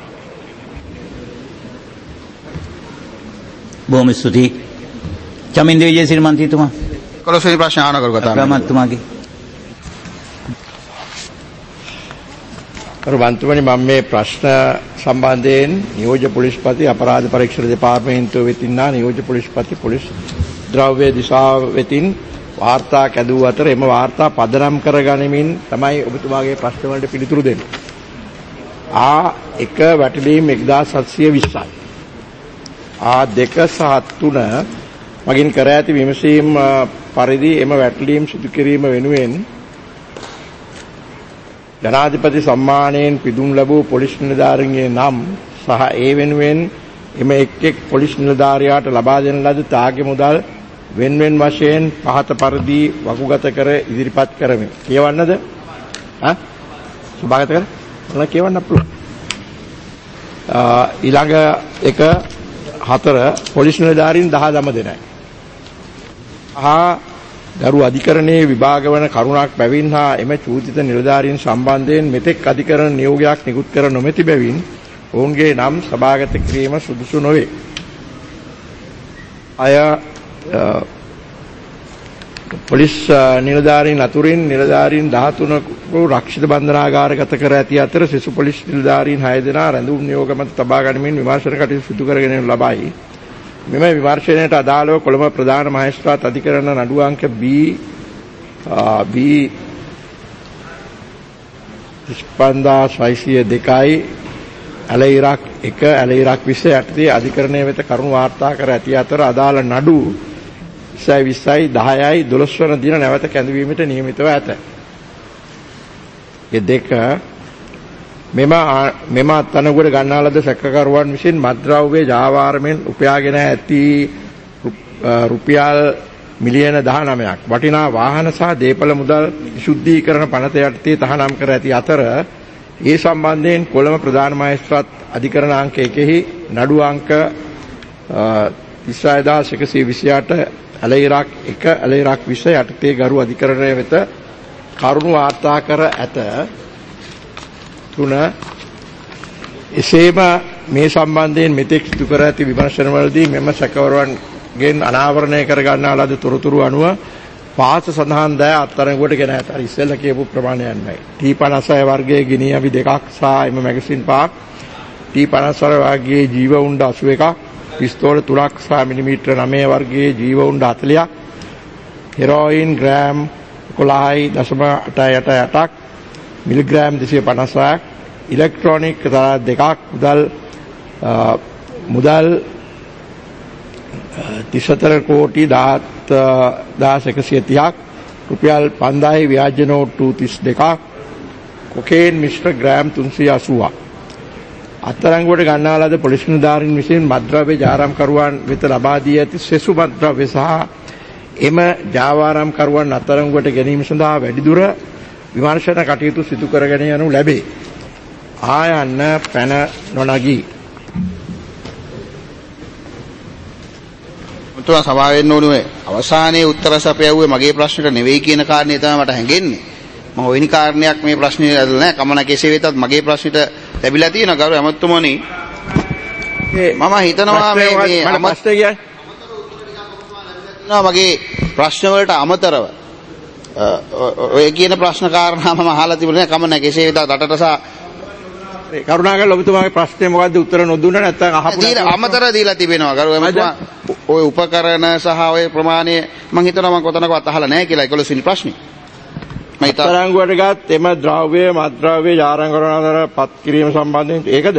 බොහොම ස්තුතියි. චමින්ද විජේසිරි මන්ත්‍රීතුමා කොළොස්වෙනි ප්‍රශ්න අහන කරු කතා ගමන්තුමාගේ කරු මන්ත්‍රීතුමනි මම මේ ප්‍රශ්න සම්බන්ධයෙන් නියෝජ්‍ය පොලිස්පති අපරාධ පරීක්ෂණ දෙපාර්තමේන්තුව වෙතින් නා නියෝජ්‍ය පොලිස්පති පොලිස් ද්‍රව්‍ය දිශාව වෙතින් වාර්තා කැදූ අතර එම වාර්තා පදනම් කරගනිමින් තමයි ඔබතුමාගේ ප්‍රශ්න වලට පිළිතුරු දෙන්නේ. ආ එක වැටලීම් එක්දාස් හත්සිය විස්සයි. ආ දෙක සහ තුන මගින් කර ඇති විමසීම් පරිදි එම වැටලීම් සිදු කිරීම වෙනුවෙන් ජනාධිපති සම්මානයෙන් පිදුම් ලැබූ පොලිස් නිලධාරීන්ගේ නම් සහ ඒ වෙනුවෙන් එම එක් එක් පොලිස් නිලධාරියාට ලබා දෙන ලද ත්‍යාග මුදල් වෙන වෙන වශයෙන් පහත පරිදි වකුගත කර ඉදිරිපත් කරමි. කියවන්නද? ඈ? සභාගත කර? මොනවා කියවන්න පුළුවන්. ඊළඟ එක හතර පොලිස් නිලධාරීන් දහ දම දෙනයි. ආ ගරු අධිකරණයේ විභාග වන කරුණක් බැවින් හා එම චූතිත නිලධාරීන් සම්බන්ධයෙන් මෙතෙක් අධිකරණ නියෝගයක් නිකුත් කර නොමැති බැවින් ඔවුන්ගේ නම් සභාගත කිරීම සුදුසු නොවේ. අය පොලිස් නිලධාරීන් අතුරින් නිලධාරීන් දහතුනකු රක්ෂිත බන්ධනාගාරගත කර ඇති අතර සිසු පොලිස් නිලධාරීන් හය දෙනා රැඳුම් නියෝග මත තබා ගැනීමෙන් විමර්ශන කටයුතු සිදු කරගෙන ලබයි. මෙම විමර්ශනයට අදාළව කොළඹ ප්‍රධාන මහේස්ත්‍රාත් අධිකරණ නඩු අංක B B පන්දාස් හයසිය දෙකයි ඇලයිරක් එක ඇලයිරක් විස්ස යටතේ අධිකරණය වෙත කරුණු වාර්තා කර ඇති අතර අදාළ නඩු විස්සයි විස්සයි දහයයි දොළොස් වන දින නැවත කැඳවීමට නියමිතව ඇත. ඒ දෙක මෙම මෙම අත්අඩංගුවට ගන්නා ලද සැකකරුවන් විසින් මත්ද්‍රව්‍ය ජාවාරමෙන් උපයාගෙන ඇති රුපියල් මිලියන දහනවයක් වටිනා වාහන සහ දේපල මුදල් විසුද්ධීකරණ පනත යටතේ තහනම් කර ඇති අතර ඒ සම්බන්ධයෙන් කොළඹ ප්‍රධාන මහේස්ත්‍රාත් අධිකරණ අංක එකෙහි නඩු අංක තිස් හදාස් එකසිය විසිඅට ඇලයිරක් එක ඇලයිරක් විස්ස යටතේ ගරු අධිකරණය වෙත කරුණු වාර්තා කර ඇත. තුන එසේම මේ සම්බන්ධයෙන් මෙතෙක් සිදු කර ඇති විමර්ශනවලදී මෙම සැකකරුවන්ගෙන් අනාවරණය කර ගන්නා ලද තොරතුරු අනුව පාස සඳහන් දෑ අත්අඩංගුවට ගෙන ඇත. ඉස්සෙල්ලා කියපු ප්‍රමාණයක් නයි. ටී පනස් හය වර්ගයේ ගිනි අවි දෙකක් සහ එම මැගසින් පහක්, ටී පනස් හය වර්ගයේ ජීව උණ්ඩ අසූ එකක්, පිස්තෝල තුනක් සහ මිලිමීටර නවය වර්ගයේ ජීව උණ්ඩ හතළිහක්, හෙරෝයින් ග්‍රෑම් එකොළහයි දශම අටයි අටයි අටක්, මිලිග්‍රෑම් දෙසිය පනස් හයක්, ඉලෙක්ට්‍රොනික තරහ දෙකක්, මුදල් මුදල් තිස් හතර කෝටි දහදාස් එකසිය තිහක්, රුපියල් පන්දාහි ව්‍යාජ නෝට්ටු තිස් දෙකක්, කොකේන් මිශ්‍ර ග්‍රෑම් තුන්සිය අසූවක්. අත්අඩංගුවට ගන්නා ලද පොලිස් නිලධාරීන් විසින් මත්ද්‍රව්‍ය ජාවාරම්කරුවන් වෙත ලබා දී ඇති සෙසු මත්ද්‍රව්‍ය සහ එම ජාවාරම්කරුවන් අත්අඩංගුවට ගැනීම සඳහා වැඩිදුර විමර්ශන කටයුතු සිදු කරගෙන යනු ලැබේ. ආයන්න පැන නොනගී. මුතුමා සභාව වෙන්න ඕනේ අවසානයේ උත්තර සපයවුවේ මගේ ප්‍රශ්නෙට නෙවෙයි කියන කාරණේ තමයි මට හැඟෙන්නේ. මම වෙනි කාරණයක් මේ ප්‍රශ්නේ ඇදලා නැහැ. කමන කෙසේ වෙතත් මගේ ප්‍රශ්නෙට ලැබිලා තියෙනවා ගරු ඇමතුමනි. මම හිතනවා මේ මේ අමස්තය කියන්නේ මගේ ප්‍රශ්න වලට අමතරව ඔය කියන ප්‍රශ්න කාරණා මම අහලා තිබුණේ නැහැ. කමන කෙසේ වෙතත් රටට සහ කරුණාකරලා ඔබතුමාගේ ප්‍රශ්නේ මොකද්ද උත්තර නොදුන්නා නැත්නම් අහපු අමතර දීලා තිබෙනවා ගරු එමතුමා ඔය උපකරණ සහ ඔය ප්‍රමාණය මම හිතනවා මම කොතනකවත් අහලා නැහැ කියලා ඒකලොස් වෙනි ප්‍රශ්නේ මම හිතා අත්අඩංගුවට ගත් එම ද්‍රව්‍ය මත්ද්‍රව්‍ය ජාරම් කරන අතර පත් කිරීම සම්බන්ධයෙන් ඒකද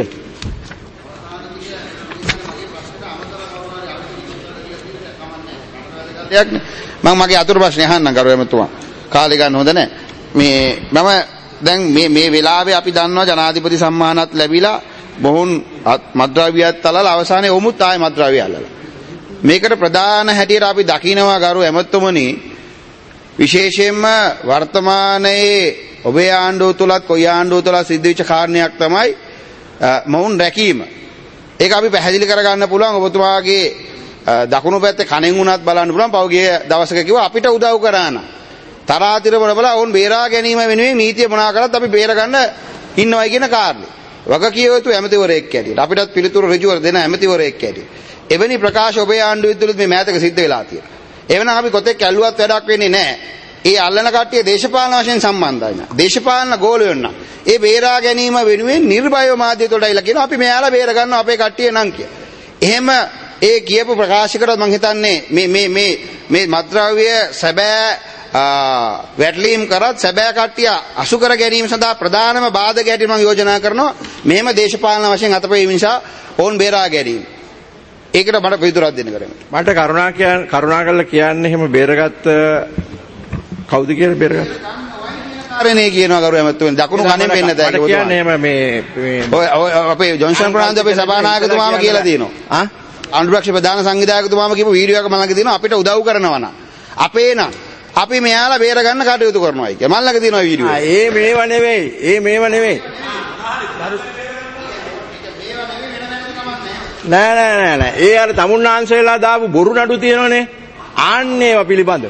මම මගේ අතුරු ප්‍රශ්නේ අහන්නම් ගරු එමතුමා කාලේ ගන්න හොඳ නැහැ මේ මම දැන් මේ මේ වෙලාවේ අපි දන්නවා ජනාධිපති සම්මානත් ලැබිලා බොහොන් මත්ද්‍රව්‍යයත් තලලා අවසානයේ ඔමුත් ආයේ මත්ද්‍රව්‍ය අල්ලලා මේකට ප්‍රධාන හැටියට අපි දකිනවා ගරු එමතුමනි විශේෂයෙන්ම වර්තමානයේ ඔබේ ආණ්ඩුව තුලත් කොයි ආණ්ඩුව තුලත් සිද්ධ වෙච්ච කාරණයක් තමයි මොවුන් රැකීම ඒක අපි පැහැදිලි කරගන්න පුළුවන් ඔබතුමාගේ දකුණු පැත්තේ කණෙන් උනත් බලන්න පුළුවන් පෞගිය දවසක කිව්වා අපිට උදව් කරාන තරාතිර බලබලා වුන් බේරා ගැනීම වෙනුවෙන් නීතිය මොනා කරත් අපි බේර ගන්න ඉන්නවයි කියන කාරණේ. වගකිය යුතු ඇමතිවරයෙක් ඇටියට අපිටත් පිළිතුරු ඍජුව දෙන ඇමතිවරයෙක් ඇටියට. එවැනි ප්‍රකාශ ඔබේ ආණ්ඩුවේ තුලත් මේ මෑතක සිද්ධ වෙලා තියෙනවා. එවනම් අපි කොතෙක් ඇල්ලුවත් වැඩක් වෙන්නේ නැහැ. ඒ අල්ලන කට්ටිය දේශපාලන වශයෙන් සම්බන්ධයි නා. දේශපාලන ගෝලයන් නා. ඒ බේරා ගැනීම වෙනුවෙන් නිර්භයව මාධ්‍ය තුළයිලා කියනවා අපි මෙයාලා බේර ගන්නවා අපේ කට්ටිය නම් කිය. එහෙම ඒ කියපු ප්‍රකාශ කරත් මම හිතන්නේ මේ මේ මේ මේ මත්ද්‍රව්‍ය සැබෑ වැටලීම් කරත් සැබෑ කට්ටිය අසු කර ගැනීම සඳහා ප්‍රධානම බාධක ඇටියට මම යෝජනා කරනවා මෙහෙම දේශපාලන වශයෙන් අතපෙවීම නිසා ඕන් බේරා ගැනීම. ඒකට මට පිළිතුරක් දෙන්න කරමු. මට කරුණා කියන්න කරුණා කරලා කියන්නේ එහෙම බේරගත්ත කවුද කියලා බේරගත්ත? කාරණේ කියනවා කරු එමතුන් දකුණු කණෙන් වෙන්න දැන් මට කියන්නේ එහෙම මේ ඔය අපේ ජොන්සන් ප්‍රනාන්දු අපේ සභානායකතුමාම කියලා තියෙනවා. ආ ආණ්ඩුපක්ෂ ප්‍රධාන සංවිධායකතුමාම කියපු වීඩියෝ එක මම ළඟ තියෙනවා අපිට උදව් කරනවා නම් අපේ නම් අපි මෙයාලා බේර ගන්න කටයුතු කරනවා කියලා. මම ළඟ තියෙනවා වීඩියෝ. ආ ඒ මේව නෙවෙයි. ඒ මේව නෙවෙයි. නෑ නෑ නෑ නෑ. ඒ අර තමුන්නාන්සේලා දාපු බොරු නඩු තියෙනවනේ. ආන්නේව පිළිබඳව.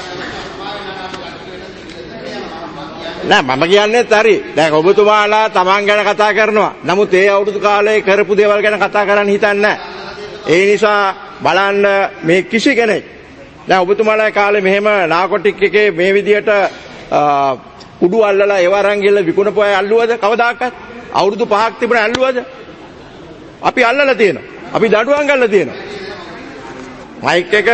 නෑ මම කියන්නේත් හරි. දැන් ඔබතුමාලා Taman ගැන කතා කරනවා. නමුත් ඒ අවුරුදු කාලේ කරපු දේවල් ගැන කතා කරන්න හිතන්නේ නෑ. ඒ නිසා බලන්න මේ කිසි කෙනෙක් දැන් ඔබතුමාලා කාලේ මෙහෙම නාකොටික් එකේ මේ විදියට කුඩු අල්ලලා ඒව අරන් ගිහලා විකුණපු අය අල්ලුවද කවදාකවත්? අවුරුදු පහක් තිබුණ අල්ලුවද? අපි අල්ලලා තියෙනවා. අපි දඩුවම් ගන්නලා තියෙනවා. මයික් එක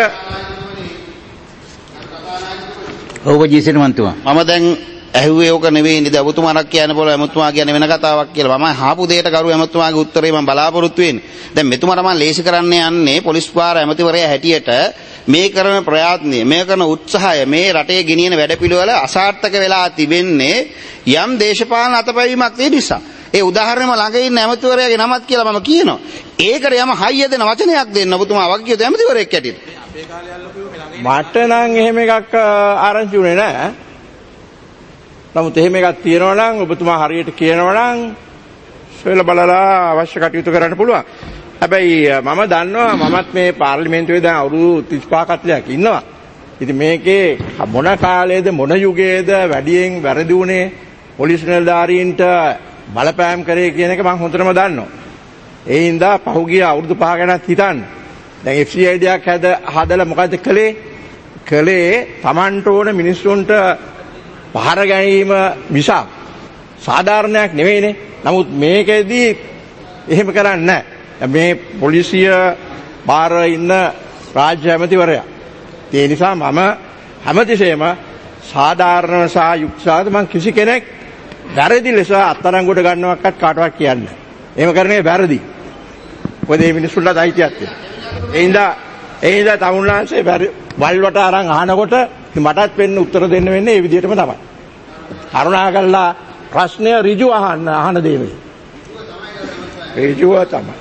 ඔබ ජීසෙන් මන්තුමා. මම දැන් ඇහුවේ ඕක නෙවෙයි නේද? ඔබතුමාණක් කියන්න පුළුවන් එමුතුමා කියන්නේ වෙන කතාවක් කියලා. මම අහපු දෙයට කරු එමුතුමාගේ උත්තරේ මම බලාපොරොත්තු වෙන්නේ. දැන් මෙතුමාට මම ලේසි කරන්න යන්නේ පොලිස් පාර ඇමතිවරයා හැටියට මේ කරන ප්‍රයත්නය, මේ කරන උත්සාහය, මේ රටේ ගෙනියන වැඩපිළිවෙල අසාර්ථක වෙලා තිබෙන්නේ යම් දේශපාලන අතපැවීමක් තියෙන නිසා. ඒ උදාහරණෙම ළඟ ඉන්න ඇමතිවරයාගේ නමත් කියලා මම කියනවා. ඒකට යම හයිය දෙන වචනයක් දෙන්න ඔබතුමා වගකියුත් ඇමතිවරයෙක් හැටියට. මට නම් එහෙම එකක් ආරංචි උනේ නැහැ. නමුත් එහෙම එකක් තියෙනවා නම් ඔබතුමා හරියට කියනවා නම් සොයලා බලලා අවශ්‍ය කටයුතු කරන්න පුළුවන්. හැබැයි මම දන්නවා මමත් මේ පාර්ලිමේන්තුවේ දැන් අවුරුදු තිස් පහක් අතලයක් ඉන්නවා. ඉතින් මේකේ මොන කාලයේද මොන යුගයේද වැඩියෙන් වැරදි උනේ පොලිස් නිලධාරීන්ට බලපෑම් කරේ කියන එක මම හොඳටම දන්නවා. ඒ හින්දා පහුගිය අවුරුදු පහ ගැනත් හිතන්න. දැන් එෆ් සී ආයි ඩියක් හැද හදලා මොකද කළේ? කළේ Tamanට ඕන මිනිස්සුන්ට පහර ගැනීම මිසක් සාධාරණයක් නෙවෙයිනේ. නමුත් මේකෙදී එහෙම කරන්නේ නැහැ. මේ පොලිසිය බාර ඉන්න රාජ්‍ය ඇමතිවරයා. ඒ නිසා මම හැමතිස්සෙම සාධාරණ සහ යුක්තිසහගත මම කිසි කෙනෙක් වැරදි ලෙස අත්අඩංගුවට ගන්නවක්වත් කාටවත් කියන්නේ. එහෙම කරන්නේ වැරදි. මොකද මේ මිනිස්සුන්ට අයිතියක් තියෙනවා. ඒ හින්දා ඒ හින්දා තමුන්ලාන්සේ වල්වට අරන් අහනකොට මටත් වෙන්න උත්තර දෙන්න වෙන්නේ මේ විදිහටම තමයි. කරුණාකරලා ප්‍රශ්නය ඍජු අහන්න අහන දේ නෙවෙයි. ඍජුව තමයි.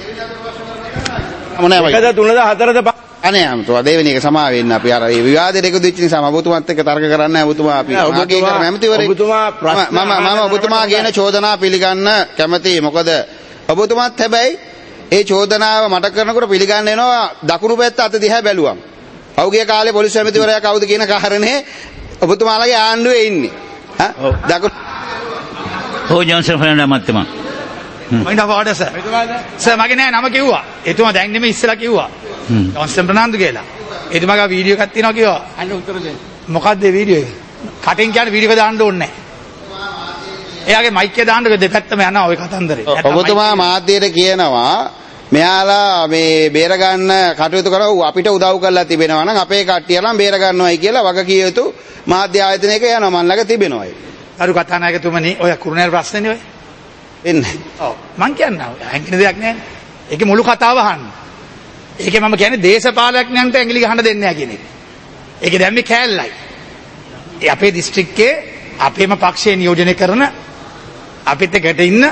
මොනවද? එකද තුනද හතරද අනේ අමතෝ දෙවෙනි එක සමා වෙන්න අපි අර මේ විවාදයට එකතු වෙච්ච නිසා මම ඔබතුමාත් එක්ක තර්ක කරන්නේ නැහැ. ඔබතුමා අපි මාගේ කරන ඇමතිවරේ ඔබතුමා මම මම ඔබතුමා කියන චෝදනා පිළිගන්න කැමතියි. මොකද ඔබතුමාත් හැබැයි ඒ චෝදනාව මට කරනකොට පිළිගන්න එනවා දකුණු පැත්ත අත දිහා බැලුවම්. පෞගිය කාලේ පොලිස් ඇමතිවරයා කවුද කියන කාරණේ ඔබතුමාලගේ ආණ්ඩුවේ ඉන්නේ. හා දකුණු ඕ ජොන්සන් ෆර්නන්ඩස් මහත්මයා. point of order sir. Sir මගේ නෑ නම කිව්වා. එතුමා දැන් නෙමෙයි ඉස්සලා කිව්වා. ජොන්සන් ෆර්නන්ඩස් කියලා. එතුමාගේ වීඩියෝ එකක් තියෙනවා කිව්වා. අන්න උත්තර දෙන්න. මොකක්ද ඒ වීඩියෝ එක? කටින් කියන්නේ වීඩියෝ එක දාන්න ඕනේ නෑ. එයාගේ මයික් එක දාන්න දෙපැත්තම යනවා ওই කතන්දරේ. ඔබතුමා මාධ්‍යයට කියනවා මෙයාලා මේ බේර ගන්න කටයුතු කරව අපිට උදව් කරලා තිබෙනවා නම් අපේ කට්ටිය නම් බේර ගන්නවයි කියලා වග කිය යුතු මාධ්‍ය ආයතනයක යනවා මන් ළඟ තිබෙනවා. අරු කතානායකතුමනි ඔය කුරුණෑගල ප්‍රශ්නේනේ ඔය. එන්නේ. ඔව් මං කියන්නවා. ඇඟිලි දෙයක් නෑනේ. ඒකේ මුළු කතාව අහන්න. ඒකේ මම කියන්නේ දේශපාලඥයන්ට ඇඟිලි ගහන්න දෙන්නේ නැහැ කියන එක. ඒකේ දැන් මේ කෑල්ලයි. ඒ අපේ දිස්ත්‍රික්කයේ අපේම පක්ෂය නියෝජනය කරන අපිට ගැට ඉන්න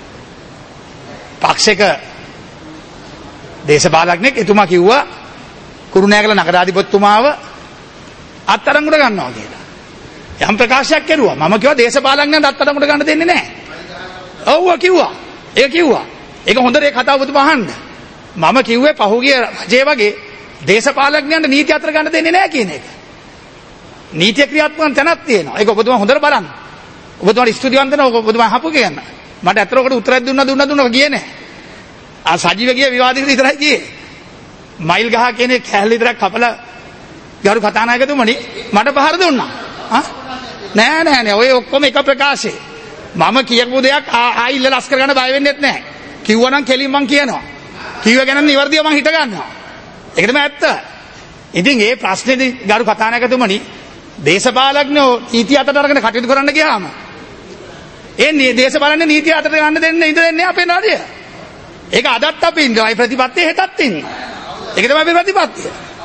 පක්ෂයක දේශපාලඥයෙක් එතුමා කිව්වා කුරුණෑගල නගරාධිපතිතුමාව අත්අඩංගුවට ගන්නවා කියලා. යම් ප්‍රකාශයක් කෙරුවා. මම කිව්වා දේශපාලඥයන්ට අත්අඩංගුවට ගන්න දෙන්නේ නැහැ. ඔව් කිව්වා. ඒක කිව්වා. ඒක හොඳට ඒ කතාව ඔබතුමා අහන්න. මම කිව්වේ පහුගිය රජේ වගේ දේශපාලඥයන්ට නීති අතර ගන්න දෙන්නේ නැහැ කියන එක. නීතිය ක්‍රියාත්මක තැනක් තියෙනවා. ඒක ඔබතුමා හොඳට බලන්න. ඔබතුමාට ස්තුතිවන්ත වෙනවා ඔබතුමා අහපු කියන්න. මට අතරකට උත්තරයක් දුන්නා දුන්නා දුන්නා ගියේ නැහැ. ආ සජීව ගියේ විවාදිත විතරයි ගියේ. මයිල් ගහ කියන්නේ කැලේ විතරක් කපලා ගරු කතානායකතුමනි මට පහර දුන්නා. ආ නෑ නෑ නෑ ඔය ඔක්කොම එක ප්‍රකාශේ. මම කියපු දෙයක් ආයි ඉල්ල ලස් කරගන්න බය වෙන්නෙත් නැහැ. කිව්වනම් කෙලින් මං කියනවා. කිව්ව ගැන නිවර්දිව මං හිත ගන්නවා. ඒක තමයි ඇත්ත. ඉතින් මේ ප්‍රශ්නේදී ගරු කතානායකතුමනි දේශපාලඥයෝ නීතිය අතට අරගෙන කටයුතු කරන්න ගියාම ඒ දේශපාලන නීතිය අතට ගන්න දෙන්න ඉඳ දෙන්නේ අපේ නඩිය. ඒක අදත් අපි ඉන්නවා. ප්‍රතිපත්තිය හෙටත් ඉන්නවා. ඒක තමයි අපේ ප්‍රතිපත්තිය.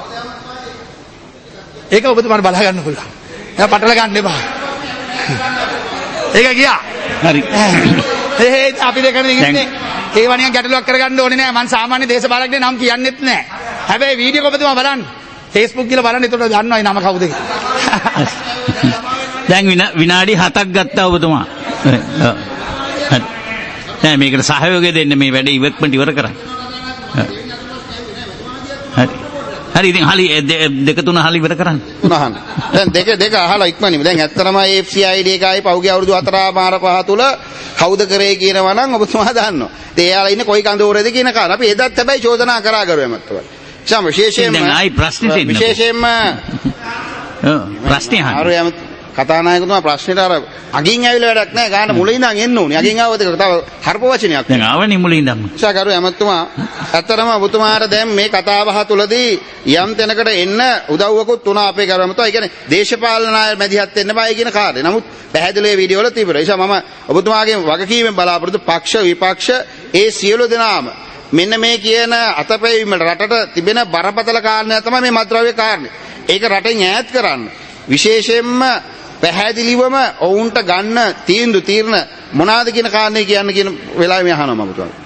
ඒක ඔබතුමාට බලා ගන්න පුළුවන්. දැන් පටල ගන්න එපා. ඒක ගියා. හරි. ඒ අපි දෙකම ඉන්නේ. ඒ වණියන් ගැටලුවක් කරගන්න ඕනේ නෑ. මම සාමාන්‍ය දේශපාලකගේ නම් කියන්නෙත් නෑ. හැබැයි වීඩියෝ එක ඔබතුමා බලන්න. Facebook කියලා බලන්න. එතකොට දන්නවා නම කවුද කියලා. දැන් විනාඩි හතක් ගත්තා ඔබතුමා. නෑ මේකට සහයෝගය දෙන්න මේ වැඩේ ඉවත්මට ඉවර කරන්න. හරි. හරි ඉතින් හලි දෙක තුන හලි ඉවර කරන්න. උනහන්. දැන් දෙක දෙක අහලා ඉක්මනින්. දැන් ඇත්තටම F C I D එකයි පහුගිය අවුරුදු හතර මාර පහ තුල කවුද කරේ කියනවා නම් ඔබතුමා දන්නවා. ඉතින් එයාලා ඉන්නේ කොයි කඳවුරේද කියන කාරණා. අපි එදත් හැබැයි චෝදනා කරා කරුවේ මත්තවල. සම විශේෂයෙන්ම දැන් ආයි ප්‍රශ්නෙට එන්න. විශේෂයෙන්ම ඔව් ප්‍රශ්නේ අහන්න. කතානායකතුමා ප්‍රශ්නෙට අර අගින් ඇවිල්ලා වැඩක් නැහැ. ගාන මුලින් ඉඳන් එන්න ඕනේ. අගින් ආවද ඒක තව හර්ප වචනයක්. දැන් ආවනේ මුලින් ඉඳන්ම. සාකරු ඇමතුමා ඇත්තටම ඔබතුමාට දැන් මේ කතාබහ තුලදී යම් තැනකට එන්න උදව්වකුත් තුනා අපේ ගරුමතුමා. ඒ කියන්නේ දේශපාලන අය මැදිහත් වෙන්න බෑ කියන කාර්යය. නමුත් පැහැදිලිව වීඩියෝ වල තිබුණා. ඒ නිසා මම ඔබතුමාගෙන් වගකීමෙන් බලාපොරොත්තු පක්ෂ විපක්ෂ ඒ සියලු දෙනාම මෙන්න මේ කියන අතපැවීමට රටට තිබෙන බරපතල කාරණයක් තමයි මේ මත්ද්‍රව්‍ය කාරණේ. ඒක රටෙන් ඈත් කරන්න. විශේෂයෙන්ම පැහැදිලිවම ඔවුන්ට ගන්න තීන්දුව తీරන මොනවාද කියන කාරණේ කියන්න කියන වෙලාවෙ මේ අහනවා මම තුමා.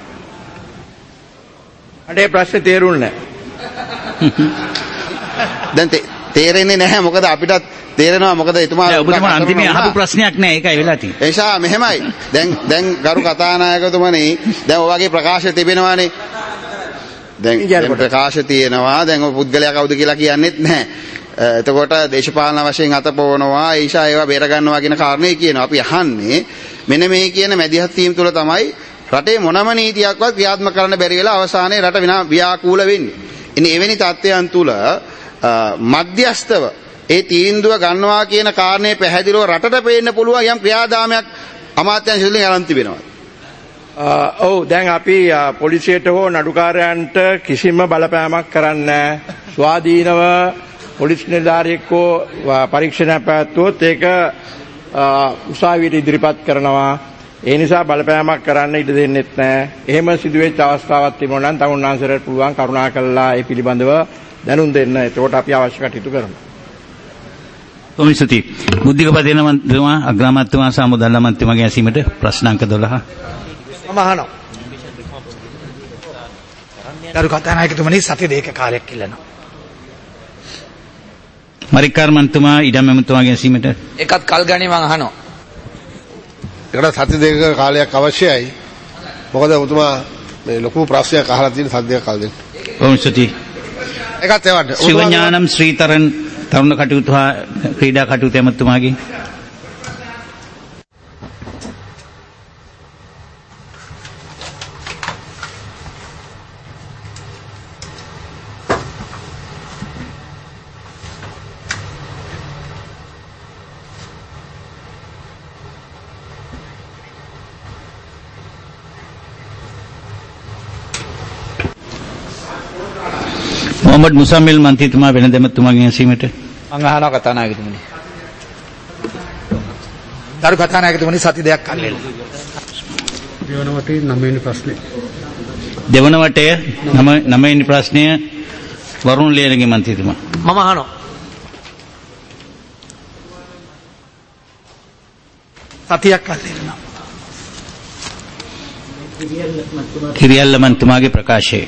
අනේ ප්‍රශ්නේ තේරුන්නේ නැහැ. දැන් තේරෙන්නේ නැහැ මොකද අපිටත් තේරෙනවා මොකද එතුමා ඔබතුමා අන්තිමේ අහපු ප්‍රශ්නයක් නෑ ඒකයි වෙලා තියෙන්නේ. ඒ නිසා මෙහෙමයි. දැන් දැන් ගරු කතානායකතුමනි දැන් ඔය වගේ ප්‍රකාශ තිබෙනවානේ. දැන් ප්‍රකාශ තියෙනවා. දැන් ඔය පුද්ගලයා කවුද කියලා කියන්නෙත් නැහැ. එතකොට දේශපාලන වශයෙන් අතපොවනවා ඒ නිසා ඒවා බේර ගන්නවා කියන කාරණේ කියනවා. අපි අහන්නේ මෙන්න මේ කියන මැදිහත් වීම තුළ තමයි රටේ මොනම නීතියක්වත් ක්‍රියාත්මක කරන්න බැරි වෙලා අවසානයේ රට විනා ව්‍යාකූල වෙන්නේ. ඉතින් එවැනි තත්ත්වයන් තුළ මධ්‍යස්තව ඒ තීන්දුව ගන්නවා කියන කාරණේ පැහැදිලිව රටට පේන්න පුළුවන් යම් ක්‍රියාදාමයක් අමාත්‍යාංශ වලින් ආරම්භ තිබෙනවා. ඔව් දැන් අපි පොලිසියට හෝ නඩුකාරයන්ට කිසිම බලපෑමක් කරන්නේ නැහැ. ස්වාධීනව පොලිස් නිලධාරියෙක් හෝ පරීක්ෂණයක් පැවැත්වුවොත් ඒක උසාවියට ඉදිරිපත් කරනවා. ඒ නිසා බලපෑමක් කරන්න ඉඩ දෙන්නෙත් නැහැ. එහෙම සිදුවෙච්ච අවස්ථාවක් තිබුණා නම් තමුන්නාන්සරට පුළුවන් කරුණාකරලා ඒ පිළිබඳව දැනුම් දෙන්න. එතකොට අපි අවශ්‍ය කටයුතු කරනවා. කොමිසති බුද්ධික පදේන මන්ත්‍රීතුමා අග්‍රාමාත්‍යතුමා සහ මුදල් අමාත්‍යතුමාගේ ඇසීමට ප්‍රශ්න අංක දොළහ. මම අහනවා. ගරු කතානායකතුමනි සති දෙක කාලයක් ඉල්ලනවා. මරික්කාර මන්ත්‍රීතුමා ඉඩම් ඇමතුමාගේ ඇසීමට එකත් කල් ගණි මම අහනවා. ඒකට සති දෙක කාලයක් අවශ්‍යයි. මොකද ඔබතුමා මේ ලොකු ප්‍රශ්නයක් අහලා තියෙන සති දෙක කල් දෙන්න. කොමිසති ඒකත් එවන්න. ශිවඥානම් ශ්‍රීතරන් තරුණ කටයුතු හා ක්‍රීඩා කටයුතු ඇමතුමාගේ මොහමඩ් මුසම්මිල් මන්ත්‍රීතුමා වෙන දෙමතුමාගෙන් ඇසීමට මම අහනවා කතානායකතුමනි. ගරු කතානායකතුමනි සති දෙකක් කල්ලෙල. දෙවන වටේ නවවෙනි ප්‍රශ්නේ. දෙවන වටය නවවෙනි ප්‍රශ්නය වරුණ ලේනගේ මන්ත්‍රීතුමා. මම අහනවා. සතියක් කල්ලෙල. කිරියල්ල මන්ත්‍රීතුමාගේ ප්‍රකාශය.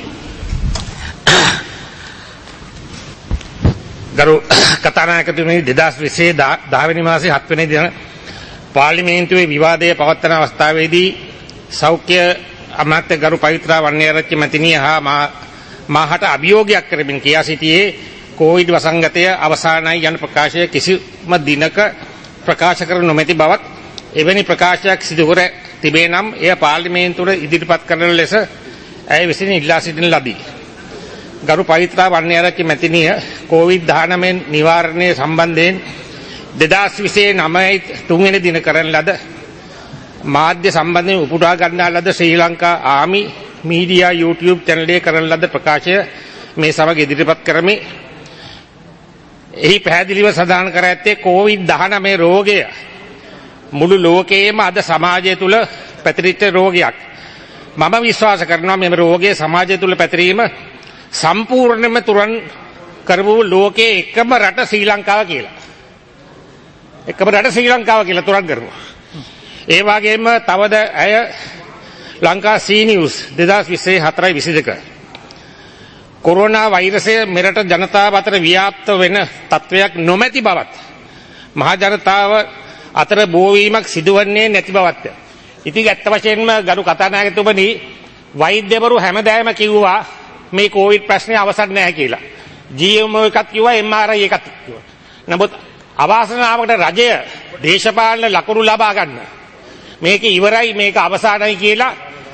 ගරු කතානායකතුමනි දෙදහස් විස්සේ දහ වෙනි මාසේ හත් වෙනි දින පාර්ලිමේන්තුවේ විවාදය පවත්වන අවස්ථාවේදී සෞඛ්‍ය අමාත්‍ය ගරු පවිත්‍රා වන්නේරච්චි මැතිණිය හා මාහට අභියෝගයක් කරමින් කියා සිටියේ කොවිඩ් වසංගතය අවසానයි යන ප්‍රකාශය කිසිම දිනක ප්‍රකාශ කර නොමැති බවත් එවැනි ප්‍රකාශයක් සිදු කර තිබේ නම් එය පාර්ලිමේන්තුවට ඉදිරිපත් කරන ලෙස ඇය විසින් ඉල්ලා සිටින ලදී. ගරු පවිත්‍රා වන්නේරච්චි මැතිණිය කොවිඩ් දහනවය නිවාරණය සම්බන්ධයෙන් දෙදහස් විස්සේ නවය තුන්වෙනි දින කරන ලද මාධ්‍ය සම්බන්ධයෙන් උපුටා ගන්නා ලද Sri Lanka army media YouTube චැනලයේ කරන ලද ප්‍රකාශය මේ සමග ඉදිරිපත් කරමි. එහි පැහැදිලිව සඳහන් කර ඇත්තේ කොවිඩ් දහනවය රෝගය මුළු ලෝකයේම අද සමාජය තුළ පැතිරිච්ච රෝගයක්. මම විශ්වාස කරනවා මෙම රෝගය සමාජය තුළ පැතිරීම සම්පූර්ණයෙන්ම තුරන් කරපු ලෝකයේ එකම රට ශ්‍රී ලංකාව කියලා. එකම රට ශ්‍රී ලංකාව කියලා තුරන් කරනවා. ඒ වගේම තවද ඇය ලංකා සී නිවුස් දෙදහස් විස්සේ හතරයි විසිදෙක කොරෝනා වෛරසය මෙරට ජනතාව අතර ව්‍යාප්ත වෙන තත්වයක් නොමැති බවත් මහ ජනතාව අතර බෝවීමක් සිදුවන්නේ නැති බවත්ය. ඉතින් ඇත්ත වශයෙන්ම ගරු කතානායකතුමනි වෛද්‍යවරු හැමදාම කිව්වා මේ කොවිඩ් ප්‍රශ්නේ අවසන් නැහැ කියලා. ජීඑම්ఓ එකක් කිව්වා එම් ආර් ආයි එකක් කිව්වා. නමුත් අවාසනාවකට රජය දේශපාලන ලකුණු ලබා ගන්න මේක ඉවරයි මේක අවසానයි කියලා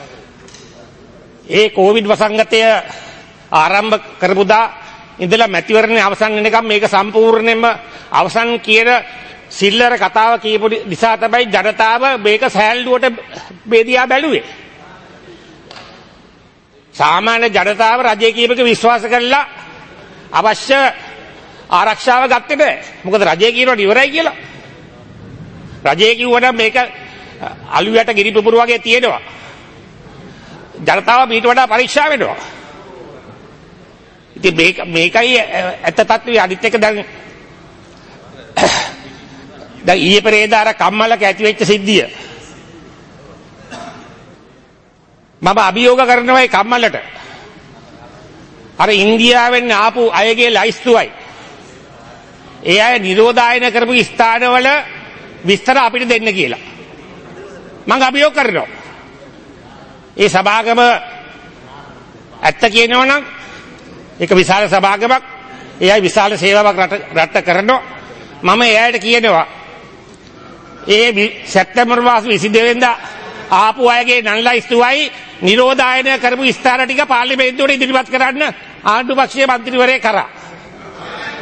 ඒ කොවිඩ් වසංගතය ආරම්භ කරපු දා ඉඳලා මැතිවරණය අවසන් වෙනකම් මේක සම්පූර්ණයෙන්ම අවසන් කියන සිල්ලර කතාව කියපු නිසා තමයි ජනතාව මේක සෑල්ලුවට බෙදියා බැලුවේ. සාමාන්‍ය ජනතාව රජයේ කීපක විශ්වාස කරලා අවශ්‍ය ආරක්ෂාව ගත්තේ නැහැ. මොකද රජයේ කියනවට ඉවරයි කියලා. රජයේ කිව්වනම් මේක අලුයට ගිනි පුපුරු වගේ තියෙනවා. ජනතාව ඊට වඩා පරීක්ෂා වෙනවා. ඉතින් මේක මේකයි ඇත්ත තත්ත්වය. අනිත් එක දැන් දැන් ඊයේ පෙරේදා අර කම්මලක ඇති වෙච්ච සිද්ධිය මම අභියෝග කරනවා ඒ කම්මලට. අර ඉන්දියාවෙන් ආපු අයගේ ලයිස්තුවයි ඒ අය නිරෝධායන කරපු ස්ථානවල විස්තර අපිට දෙන්න කියලා මම අභියෝග කරනවා. ඒ සභාගම ඇත්ත කියනවා නම් ඒක විශාල සභාගමක්. ඒ අය විශාල සේවාවක් රට රට කරනවා. මම ඒ අයට කියනවා ඒ සැප්තැම්බර් මාස විසිදෙනි වෙනිදා ආපු අයගේ නන්ලයිස්තුවයි නිරෝධායන කරපු ස්ථාන ටික පාර්ලිමේන්තුවට ඉදිරිපත් කරන්න ආණ්ඩු පක්ෂයේ മന്ത്രിවරේ කරා.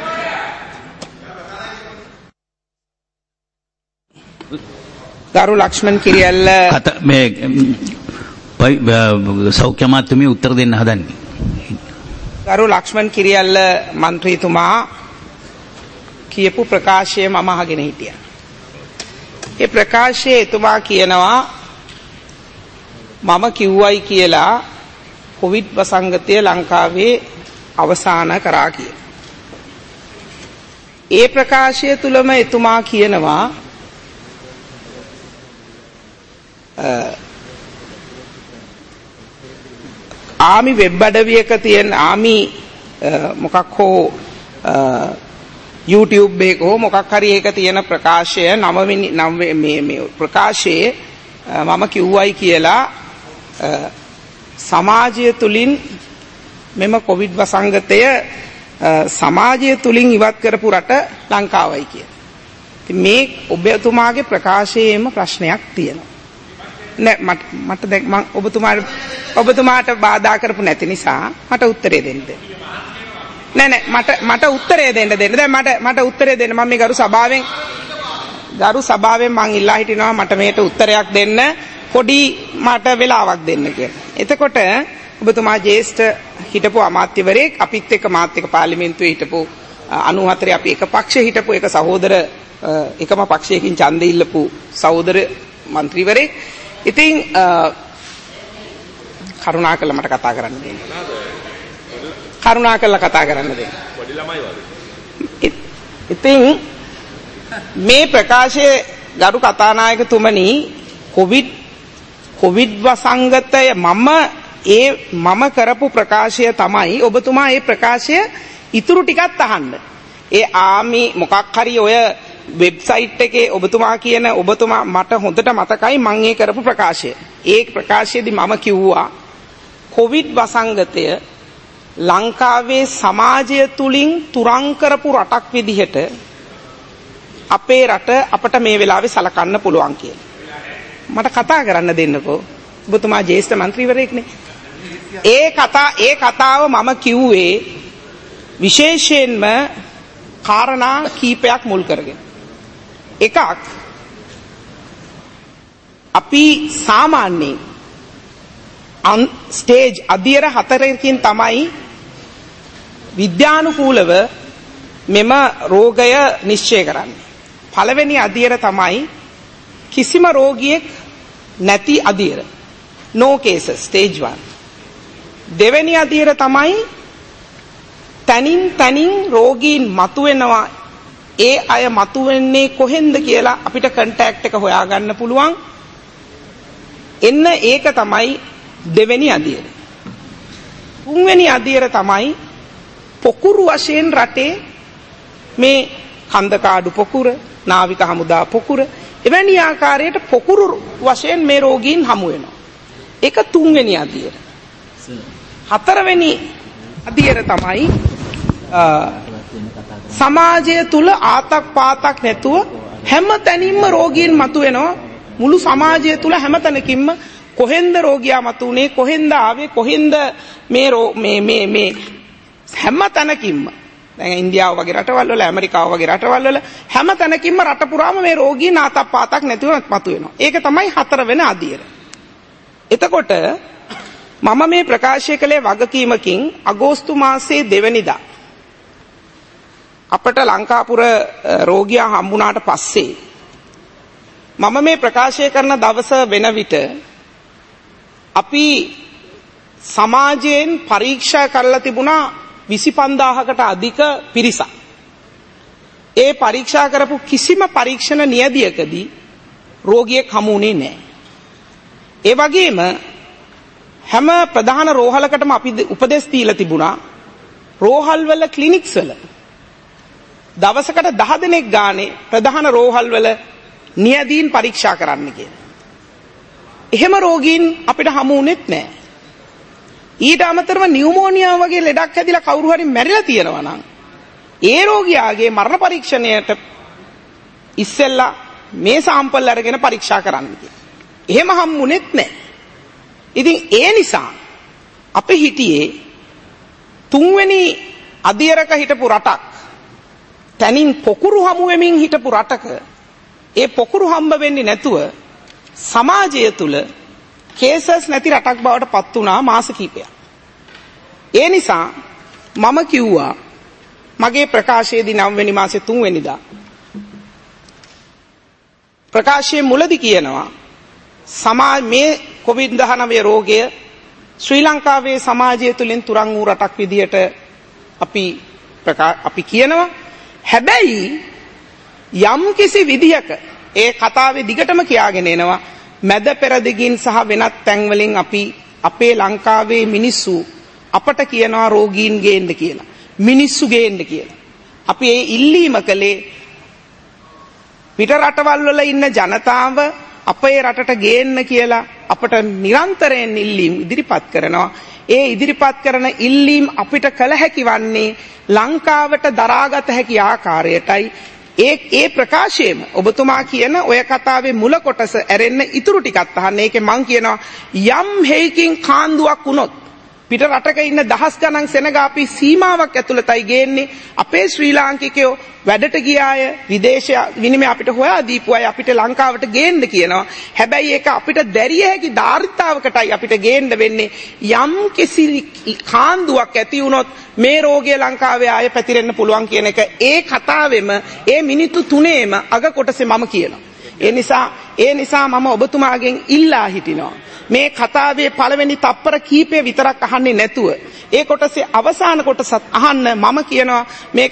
ගරු ලක්ෂ්මන් කිරියල්ල මේ සෞඛ්‍ය අමාත්‍යතුමිය උත්තර දෙන්න හදන්නේ. ගරු ලක්ෂ්මන් කිරියල්ල මන්ත්‍රීතුමා කියපු ප්‍රකාශය මම අහගෙන හිටියා. ඒ ප්‍රකාශයේ එතුමා කියනවා මම කිව්වයි කියලා කොවිඩ් වසංගතය ලංකාවේ අවසන් කරා කියලා. ඒ ප්‍රකාශය තුලම එතුමා කියනවා ආමි වෙබ් අඩවියක තියෙන ආමි මොකක් හෝ YouTube එකක හෝ මොකක් හරි එක තියෙන ප්‍රකාශය නවවෙනි මේ මේ ප්‍රකාශයේ මම කිව්වයි කියලා සමාජය තුලින් මෙම කොවිඩ් වසංගතය සමාජය තුලින් ඉවත් කරපු රට ලංකාවයි කියලා. ඉතින් මේ ඔබතුමාගේ ප්‍රකාශයේම ප්‍රශ්නයක් තියෙනවා. නෑ මට මට දැන් මම ඔබතුමාට ඔබතුමාට බාධා කරපු නැති නිසා මට උත්තරේ දෙන්න. නෑ නෑ මට මට උත්තරේ දෙන්න දෙන්න. දැන් මට මට උත්තරේ දෙන්න මම මේ ගරු සභාවෙන් ගරු සභාවෙන් මං ඉල්ලා හිටිනවා මට මේකට උත්තරයක් දෙන්න පොඩි මට වෙලාවක් දෙන්න කියලා. එතකොට ඔබතුමා ජ්‍යෙෂ්ඨ හිටපු අමාත්‍යවරයෙක් අපිත් එක්ක මාත් එක්ක පාර්ලිමේන්තුවේ හිටපු අනූහතරේ අපි එක පක්ෂේ හිටපු එක සහෝදර එකම පක්ෂයකින් ඡන්දෙ ඉල්ලපු සහෝදර മന്ത്രിවරයෙක්. ඉතින් කරුණාකරලා මට කතා කරන්න දෙන්න. කරුණාකරලා කතා කරන්න දෙන්න. පොඩි ළමයි වගේ. ඉතින් මේ ප්‍රකාශයේ ගරු කතානායකතුමනි කොවිඩ් කොවිඩ් වසංගතය මම ඒ මම කරපු ප්‍රකාශය තමයි ඔබතුමා ඒ ප්‍රකාශය ඉතුරු ටිකත් අහන්න. ඒ ආමි මොකක් හරි ඔය වෙබ්සයිට් එකේ ඔබතුමා කියන ඔබතුමා මට හොඳට මතකයි මම ඒ කරපු ප්‍රකාශය. ඒ ප්‍රකාශයේදී මම කිව්වා කොවිඩ් වසංගතය ලංකාවේ සමාජය තුලින් තුරන් කරපු රටක් විදිහට අපේ රට අපට මේ වෙලාවේ සලකන්න පුළුවන් කියලා. මට කතා කරන්න දෙන්නකෝ. ඔබතුමා ජ්‍යෙෂ්ඨ മന്ത്രിවරයෙක්නේ. ඒ කතා ඒ කතාව මම කිව්වේ විශේෂයෙන්ම කාරණා කීපයක් මුල් කරගෙන. එකක් අපි සාමාන්‍යයෙන් ස්ටේජ් අධ්‍යයන හතරකින් තමයි විද්‍යානුකූලව මෙම රෝගය නිශ්චය කරන්නේ. පළවෙනි අධ්‍යයන තමයි කිසිම රෝගියෙක් නැති අධ්‍යයන no cases stage one. දෙවෙනි අධ්‍යයන තමයි තනින් තනින් රෝගීන් මතුවෙනවා ඒ අය මතුවෙන්නේ කොහෙන්ද කියලා අපිට කන්ටැක්ට් එක හොයාගන්න පුළුවන්. එන්න ඒක තමයි දෙවෙනි අධ්‍යයන. තුන්වෙනි අධ්‍යයන තමයි පොකුරු වශයෙන් රටේ මේ කන්දකාඩු පොකුර, නාවික හමුදා පොකුර එවැනි ආකාරයට පොකුරු වශයෙන් මේ රෝගීන් හමු වෙනවා. ඒක තුන්වෙනි අධ්‍යයන. හතරවෙනි අධ්‍යයන තමයි සමාජය තුල ආතක් පාතක් නැතුව හැම තැනින්ම රෝගීන් මතුවෙනවා. මුළු සමාජය තුල හැම තැනකින්ම කොහෙන්ද රෝගියා මතුනේ, කොහෙන්ද ආවේ, කොහෙන්ද මේ මේ මේ මේ හැම තැනකින්ම දැන් ඉන්දියාව වගේ රටවල් වල, ඇමරිකාව වගේ රටවල් වල හැම තැනකින්ම රට පුරාම මේ රෝගීන් ආතක් පාතක් නැතුව මතුවෙනවා. ඒක තමයි හතරවෙනි අධ්‍යයන. එතකොට මම මේ ප්‍රකාශය කළේ වගකීමකින් අගෝස්තු මාසයේ දෙවනිදා අපට ලංකාපුර රෝගියා හම්බුණාට පස්සේ මම මේ ප්‍රකාශය කරන දවස වෙන විට අපි සමාජයෙන් පරීක්ෂා කරලා තිබුණා විසි පන්දාහකට අධික පිරිසක්. ඒ පරීක්ෂා කරපු කිසිම පරීක්ෂණ නියදියකදී රෝගියෙක් හමු වුණේ නැහැ. ඒ වගේම හැම ප්‍රධාන රෝහලකටම අපි උපදෙස් දීලා තිබුණා රෝහල් වල ක්ලිනික්ස් වල දවසකට දහ දෙනෙක් ගානේ ප්‍රධාන රෝහල් වල නියදීන් පරීක්ෂා කරන්න කියලා. එහෙම රෝගීන් අපිට හමු වුණෙත් නැහැ. ඊට අමතරව නියුමෝනියා වගේ ලෙඩක් හැදිලා කවුරු හරි මැරිලා තියෙනවා නම් ඒ රෝගියාගේ මරණ පරීක්ෂණයට ඉස්සෙල්ලා මේ සාම්පල් අරගෙන පරීක්ෂා කරන්න කියලා. එහෙම හම්බුනේත් නැහැ. ඉතින් ඒ නිසා අපි හිටියේ තුන්වෙනි අධ්‍යයනක හිටපු රටක් තනින් පොකුරු හමු වෙමින් හිටපු රටක ඒ පොකුරු හම්බ වෙන්නේ නැතුව සමාජය තුල කේසස් නැති රටක් බවට පත් වුණා මාස කිහිපයක්. ඒ නිසා මම කිව්වා මගේ ප්‍රකාශයේදී නව වෙනි මාසේ තුන් වෙනිදා ප්‍රකාශයේ මුලදී කියනවා සමාජ මේ කොවිඩ් දහනවය රෝගය ශ්‍රී ලංකාවේ සමාජය තුලින් තුරන් වූ රටක් විදියට අපි අපි කියනවා. හැබැයි යම් කිසි විදියක ඒ කතාවේ දිගටම කියාගෙන එනවා මැද පෙරදිගින් සහ වෙනත් තැන්වලින් අපි අපේ ලංකාවේ මිනිස්සු අපට කියනවා රෝගීන් ගේන්න කියලා. මිනිස්සු ගේන්න කියලා. අපි ඒ ඉල්ලීම කළේ පිට රටවල් වල ඉන්න ජනතාව අපේ රටට ගේන්න කියලා අපට නිරන්තරයෙන් ඉල්ලීම් ඉදිරිපත් කරනවා. ඒ ඉදිරිපත් කරන ඉල්ලීම් අපිට කළ හැකි වන්නේ ලංකාවට දරාගත හැකි ආකාරයටයි. ඒ ඒ ප්‍රකාශයේම ඔබතුමා කියන ඔය කතාවේ මුල කොටස ඇරෙන්න ඉතුරු ටිකක් අහන්න. ඒකේ මං කියනවා යම් හේකින් කාන්දුවක් වුණොත් පිට රටක ඉන්න දහස් ගණන් සෙනග අපි සීමාවක් ඇතුළතයි ගේන්නේ. අපේ ශ්‍රී ලාංකිකයෝ වැඩට ගියාය විදේශ විනිමය අපිට හොයා දීපු අය අපිට ලංකාවට ගේන්න කියනවා. හැබැයි ඒක අපිට දැරිය හැකි ධාරිතාවකටයි අපිට ගේන්න වෙන්නේ. යම් කිසි කාන්දුවක් ඇති වුණොත් මේ රෝගය ලංකාවේ ආය පැතිරෙන්න පුළුවන් කියන එක ඒ කතාවෙම ඒ මිනිත්තු තුනේම අග කොටසේ මම කියනවා. ඒ නිසා ඒ නිසා මම ඔබතුමාගෙන් ඉල්ලා හිටිනවා මේ කතාවේ පළවෙනි තප්පර කීපය විතරක් අහන්නේ නැතුව ඒ කොටසේ අවසාන කොටසත් අහන්න. මම කියනවා මේක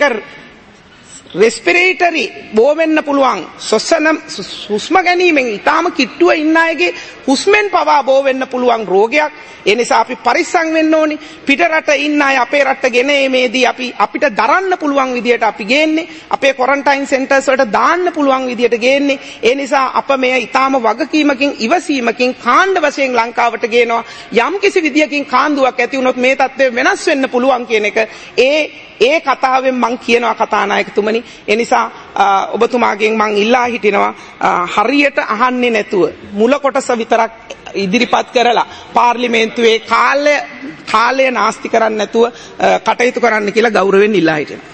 රෙස්පිරේටරි බෝ වෙන්න පුළුවන් සොස්සන හුස්ම ගැනීමෙන් ඊටාම කිට්ටුව ඉන්න අයගේ හුස්මෙන් පවා බෝ වෙන්න පුළුවන් රෝගයක්. ඒ නිසා අපි පරිස්සම් වෙන්න ඕනි. පිට රට ඉන්න අය අපේ රටට ගෙන එීමේදී අපි අපිට දරන්න පුළුවන් විදියට අපි ගේන්නේ. අපේ ක්වොරන්ටයින් සෙන්ටර්ස් වලට දාන්න පුළුවන් විදියට ගේන්නේ. ඒ නිසා අප මේ ඊටාම වගකීමකින් ඉවසීමකින් කාණ්ඩ වශයෙන් ලංකාවට ගේනවා. යම් කිසි විදියකින් කාන්දුවක් ඇති වුණොත් මේ තත්ත්වය වෙනස් වෙන්න පුළුවන් කියන එක ඒ ඒ කතාවෙන් මං කියනවා කතානායකතුමනි. ඒ නිසා ඔබතුමාගෙන් මං ඉල්ලා හිටිනවා හරියට අහන්නේ නැතුව මුල කොටස විතරක් ඉදිරිපත් කරලා පාර්ලිමේන්තුවේ කාලය කාලය නාස්ති කරන්නේ නැතුව කටයුතු කරන්න කියලා ගෞරවයෙන් ඉල්ලා හිටිනවා.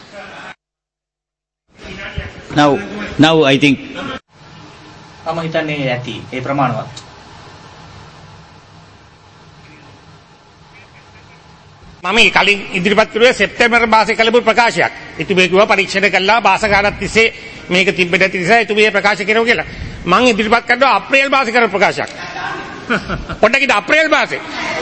Now now I think මම හිතන්නේ ඇති ඒ ප්‍රමාණවත්. මම කලින් ඉදිරිපත් කරුවේ සෙප්තැම්බර් මාසේ කළපු ප්‍රකාශයක්. ඉතින් මේ කිව්වා පරීක්ෂණ කළා භාෂාගාරත් තිස්සේ මේක තිබෙ නැති නිසා ඉතින් මේ ප්‍රකාශ කරනවා කියලා. මම ඉදිරිපත් කරනවා අප්‍රේල් මාසේ කරපු ප්‍රකාශයක්. පොඩ්ඩක් ඉත අප්‍රේල් මාසේ.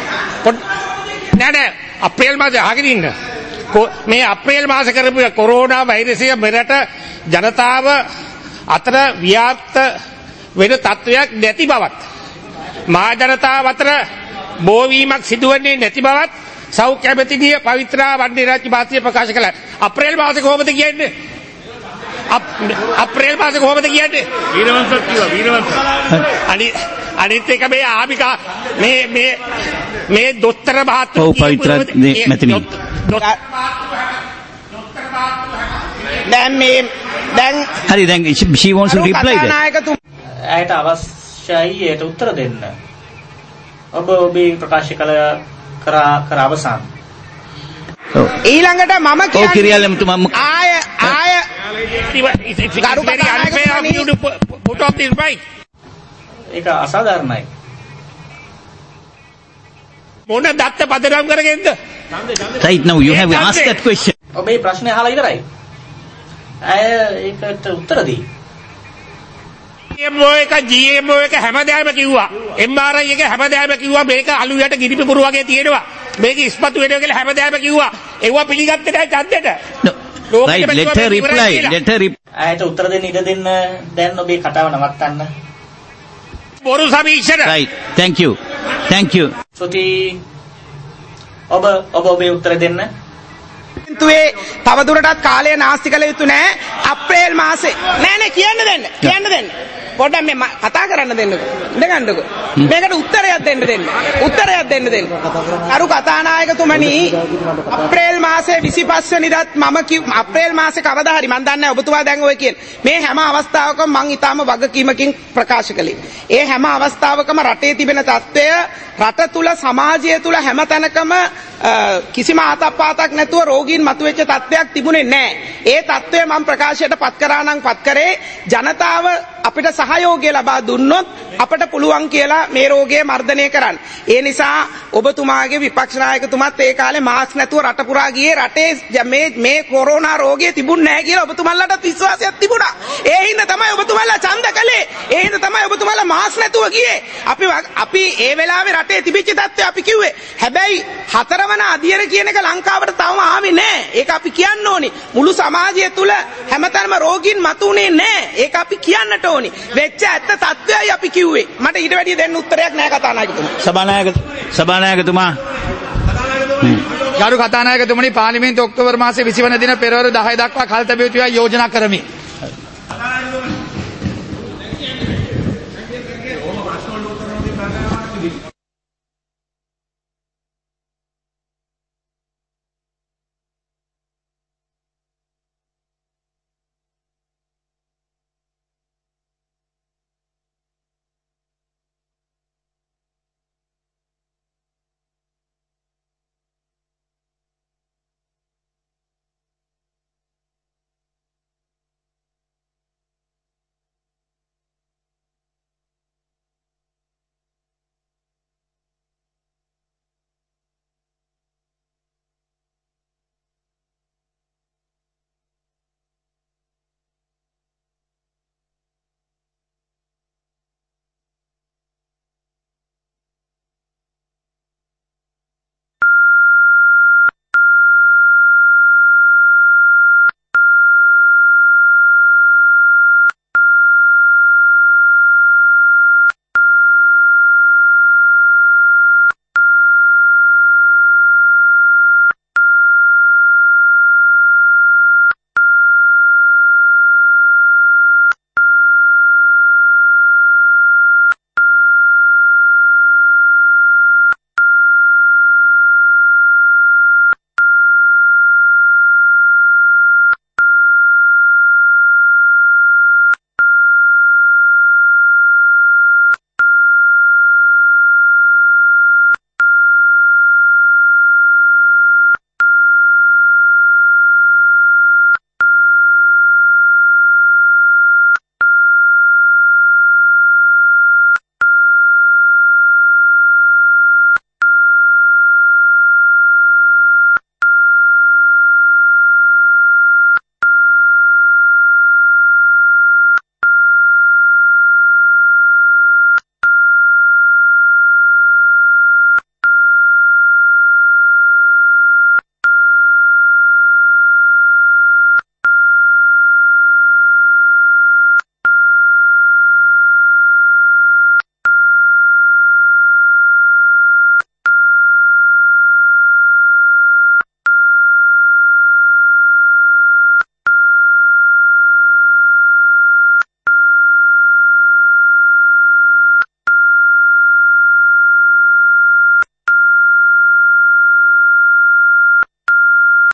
නෑ නෑ අප්‍රේල් මාසේ අහගෙන ඉන්න. මේ අප්‍රේල් මාසේ කරපු කොරෝනා වෛරසය මෙරට ජනතාව අතර ව්‍යාප්ත වෙන තත්වයක් නැති බවත් මා ජනතාව අතර බෝවීමක් සිදුවන්නේ නැති බවත් සෞඛ්‍ය ඇමතිනිය පවිත්‍රා වන්දේරාජ්‍ය මහත්මිය ප්‍රකාශ කළා. අප්‍රේල් මාසේ කොහොමද කියන්නේ? අප්‍රේල් මාසේ කොහොමද කියන්නේ? වීරවංශ කිව්වා වීරවංශ. අනිත් අනිත් එක මේ ආමිකා මේ මේ මේ දොස්තර මහත්මිය ඔව් පවිත්‍රා මහත්මිය. දැන් මේ දැන් හරි දැන් she wants to reply that. ඇයට අවශ්‍යයි ඒට උත්තර දෙන්න. ඔබ ඔබේ ප්‍රකාශ කළ කරා කර අවසන්. ඊළඟට මම කියන්නේ ඔව් කිරියාලම් තුමා ආය ආය ගරු කතානායක ඒක අසාධාරණයි. මොන දත්ත පදනම් කරගෙනද? Right now you have asked that question. ඔබේ ප්‍රශ්නේ අහලා ඉවරයි. අය ඒකට උත්තර දී. එම් ඔ එක ජී එම් ඔ එක හැමදාම කිව්වා. එම් ආර් ආයි එක හැමදාම කිව්වා මේක අලු යට ගිනි පිපුරු වගේ තියෙනවා. මේක ඉස්පතු වෙනවා කියලා හැමදාම කිව්වා. ඒවා පිළිගත්තේ නැහැ ඡන්දෙට. Right, let her reply. Let her reply. අයට උත්තර දෙන්න ඉඩ දෙන්න දැන් ඔබේ කතාව නවත්තන්න. බොරු සමීක්ෂණ. Right. Thank you. Thank you. සුටි ඔබ ඔබ ඔබේ උත්තර දෙන්න. තුවේ තවදුරටත් කාලය නාස්ති කළ යුතු නෑ අප්‍රේල් මාසේ. නෑ නෑ කියන්න දෙන්න. කියන්න දෙන්න. පොඩ්ඩක් මේ කතා කරන්න දෙන්නකෝ. ඉඳ ගන්නකෝ. මේකට උත්තරයක් දෙන්න දෙන්න. උත්තරයක් දෙන්න දෙන්න. අරු කතානායකතුමනි අප්‍රේල් මාසේ විසිපස් වෙනිදාත් මම කිව් අප්‍රේල් මාසේ කවදා හරි මම දන්නේ ඔබතුමා දැන් ඔය කියන මේ හැම අවස්ථාවකම මම ඊටාම වගකීමකින් ප්‍රකාශ කළේ. ඒ හැම අවස්ථාවකම රටේ තිබෙන තත්ත්වය රට තුල සමාජය තුල හැම තැනකම කිසිම ආතප්පාතක් නැතුව රෝගීන් මතුවෙච්ච තත්ත්වයක් තිබුණේ නැහැ. ඒ තත්ත්වය මම ප්‍රකාශයට පත් කරා නම් පත් කරේ ජනතාව අපිට සහයෝගය ලබා දුන්නොත් අපට පුළුවන් කියලා මේ රෝගය මර්ධනය කරන්න. ඒ නිසා ඔබතුමාගේ විපක්ෂ නායකතුමත් ඒ කාලේ මාස්ක් නැතුව රට පුරා ගියේ රටේ මේ මේ කොරෝනා රෝගය තිබුණ නැහැ කියලා ඔබතුමාලට විශ්වාසයක් තිබුණා. ඒ හින්දා තමයි ඔබතුමාලා ඡන්ද කළේ. ඒ හින්දා තමයි ඔබතුමාලා මාස්ක් නැතුව ගියේ. අපි අපි ඒ වෙලාවේ රටේ තිබිච්ච තත්ත්වය අපි කිව්වේ. හැබැයි හතරවන අධියර කියන එක ලංකාවට තවම ආවේ නැහැ. ඒක අපි කියන්න ඕනි. මුළු සමාජය තුල හැමතැනම රෝගීන් මතුනේ නැහැ. ඒක අපි කියන්නට ඕනි. වෙච්ච ඇත්ත තත්ත්වයයි අපි කිව්වේ. මට ඊට වැඩිය දෙන්න උත්තරයක් නැහැ කතානායකතුමා. සභානායක සභානායකතුමා ගරු කතානායකතුමනි පාර්ලිමේන්තු ඔක්තෝබර් මාසයේ විසි වන දින පෙරවරු දහය දක්වා කල් තැබිය යුතුයි යෝජනා කරමි.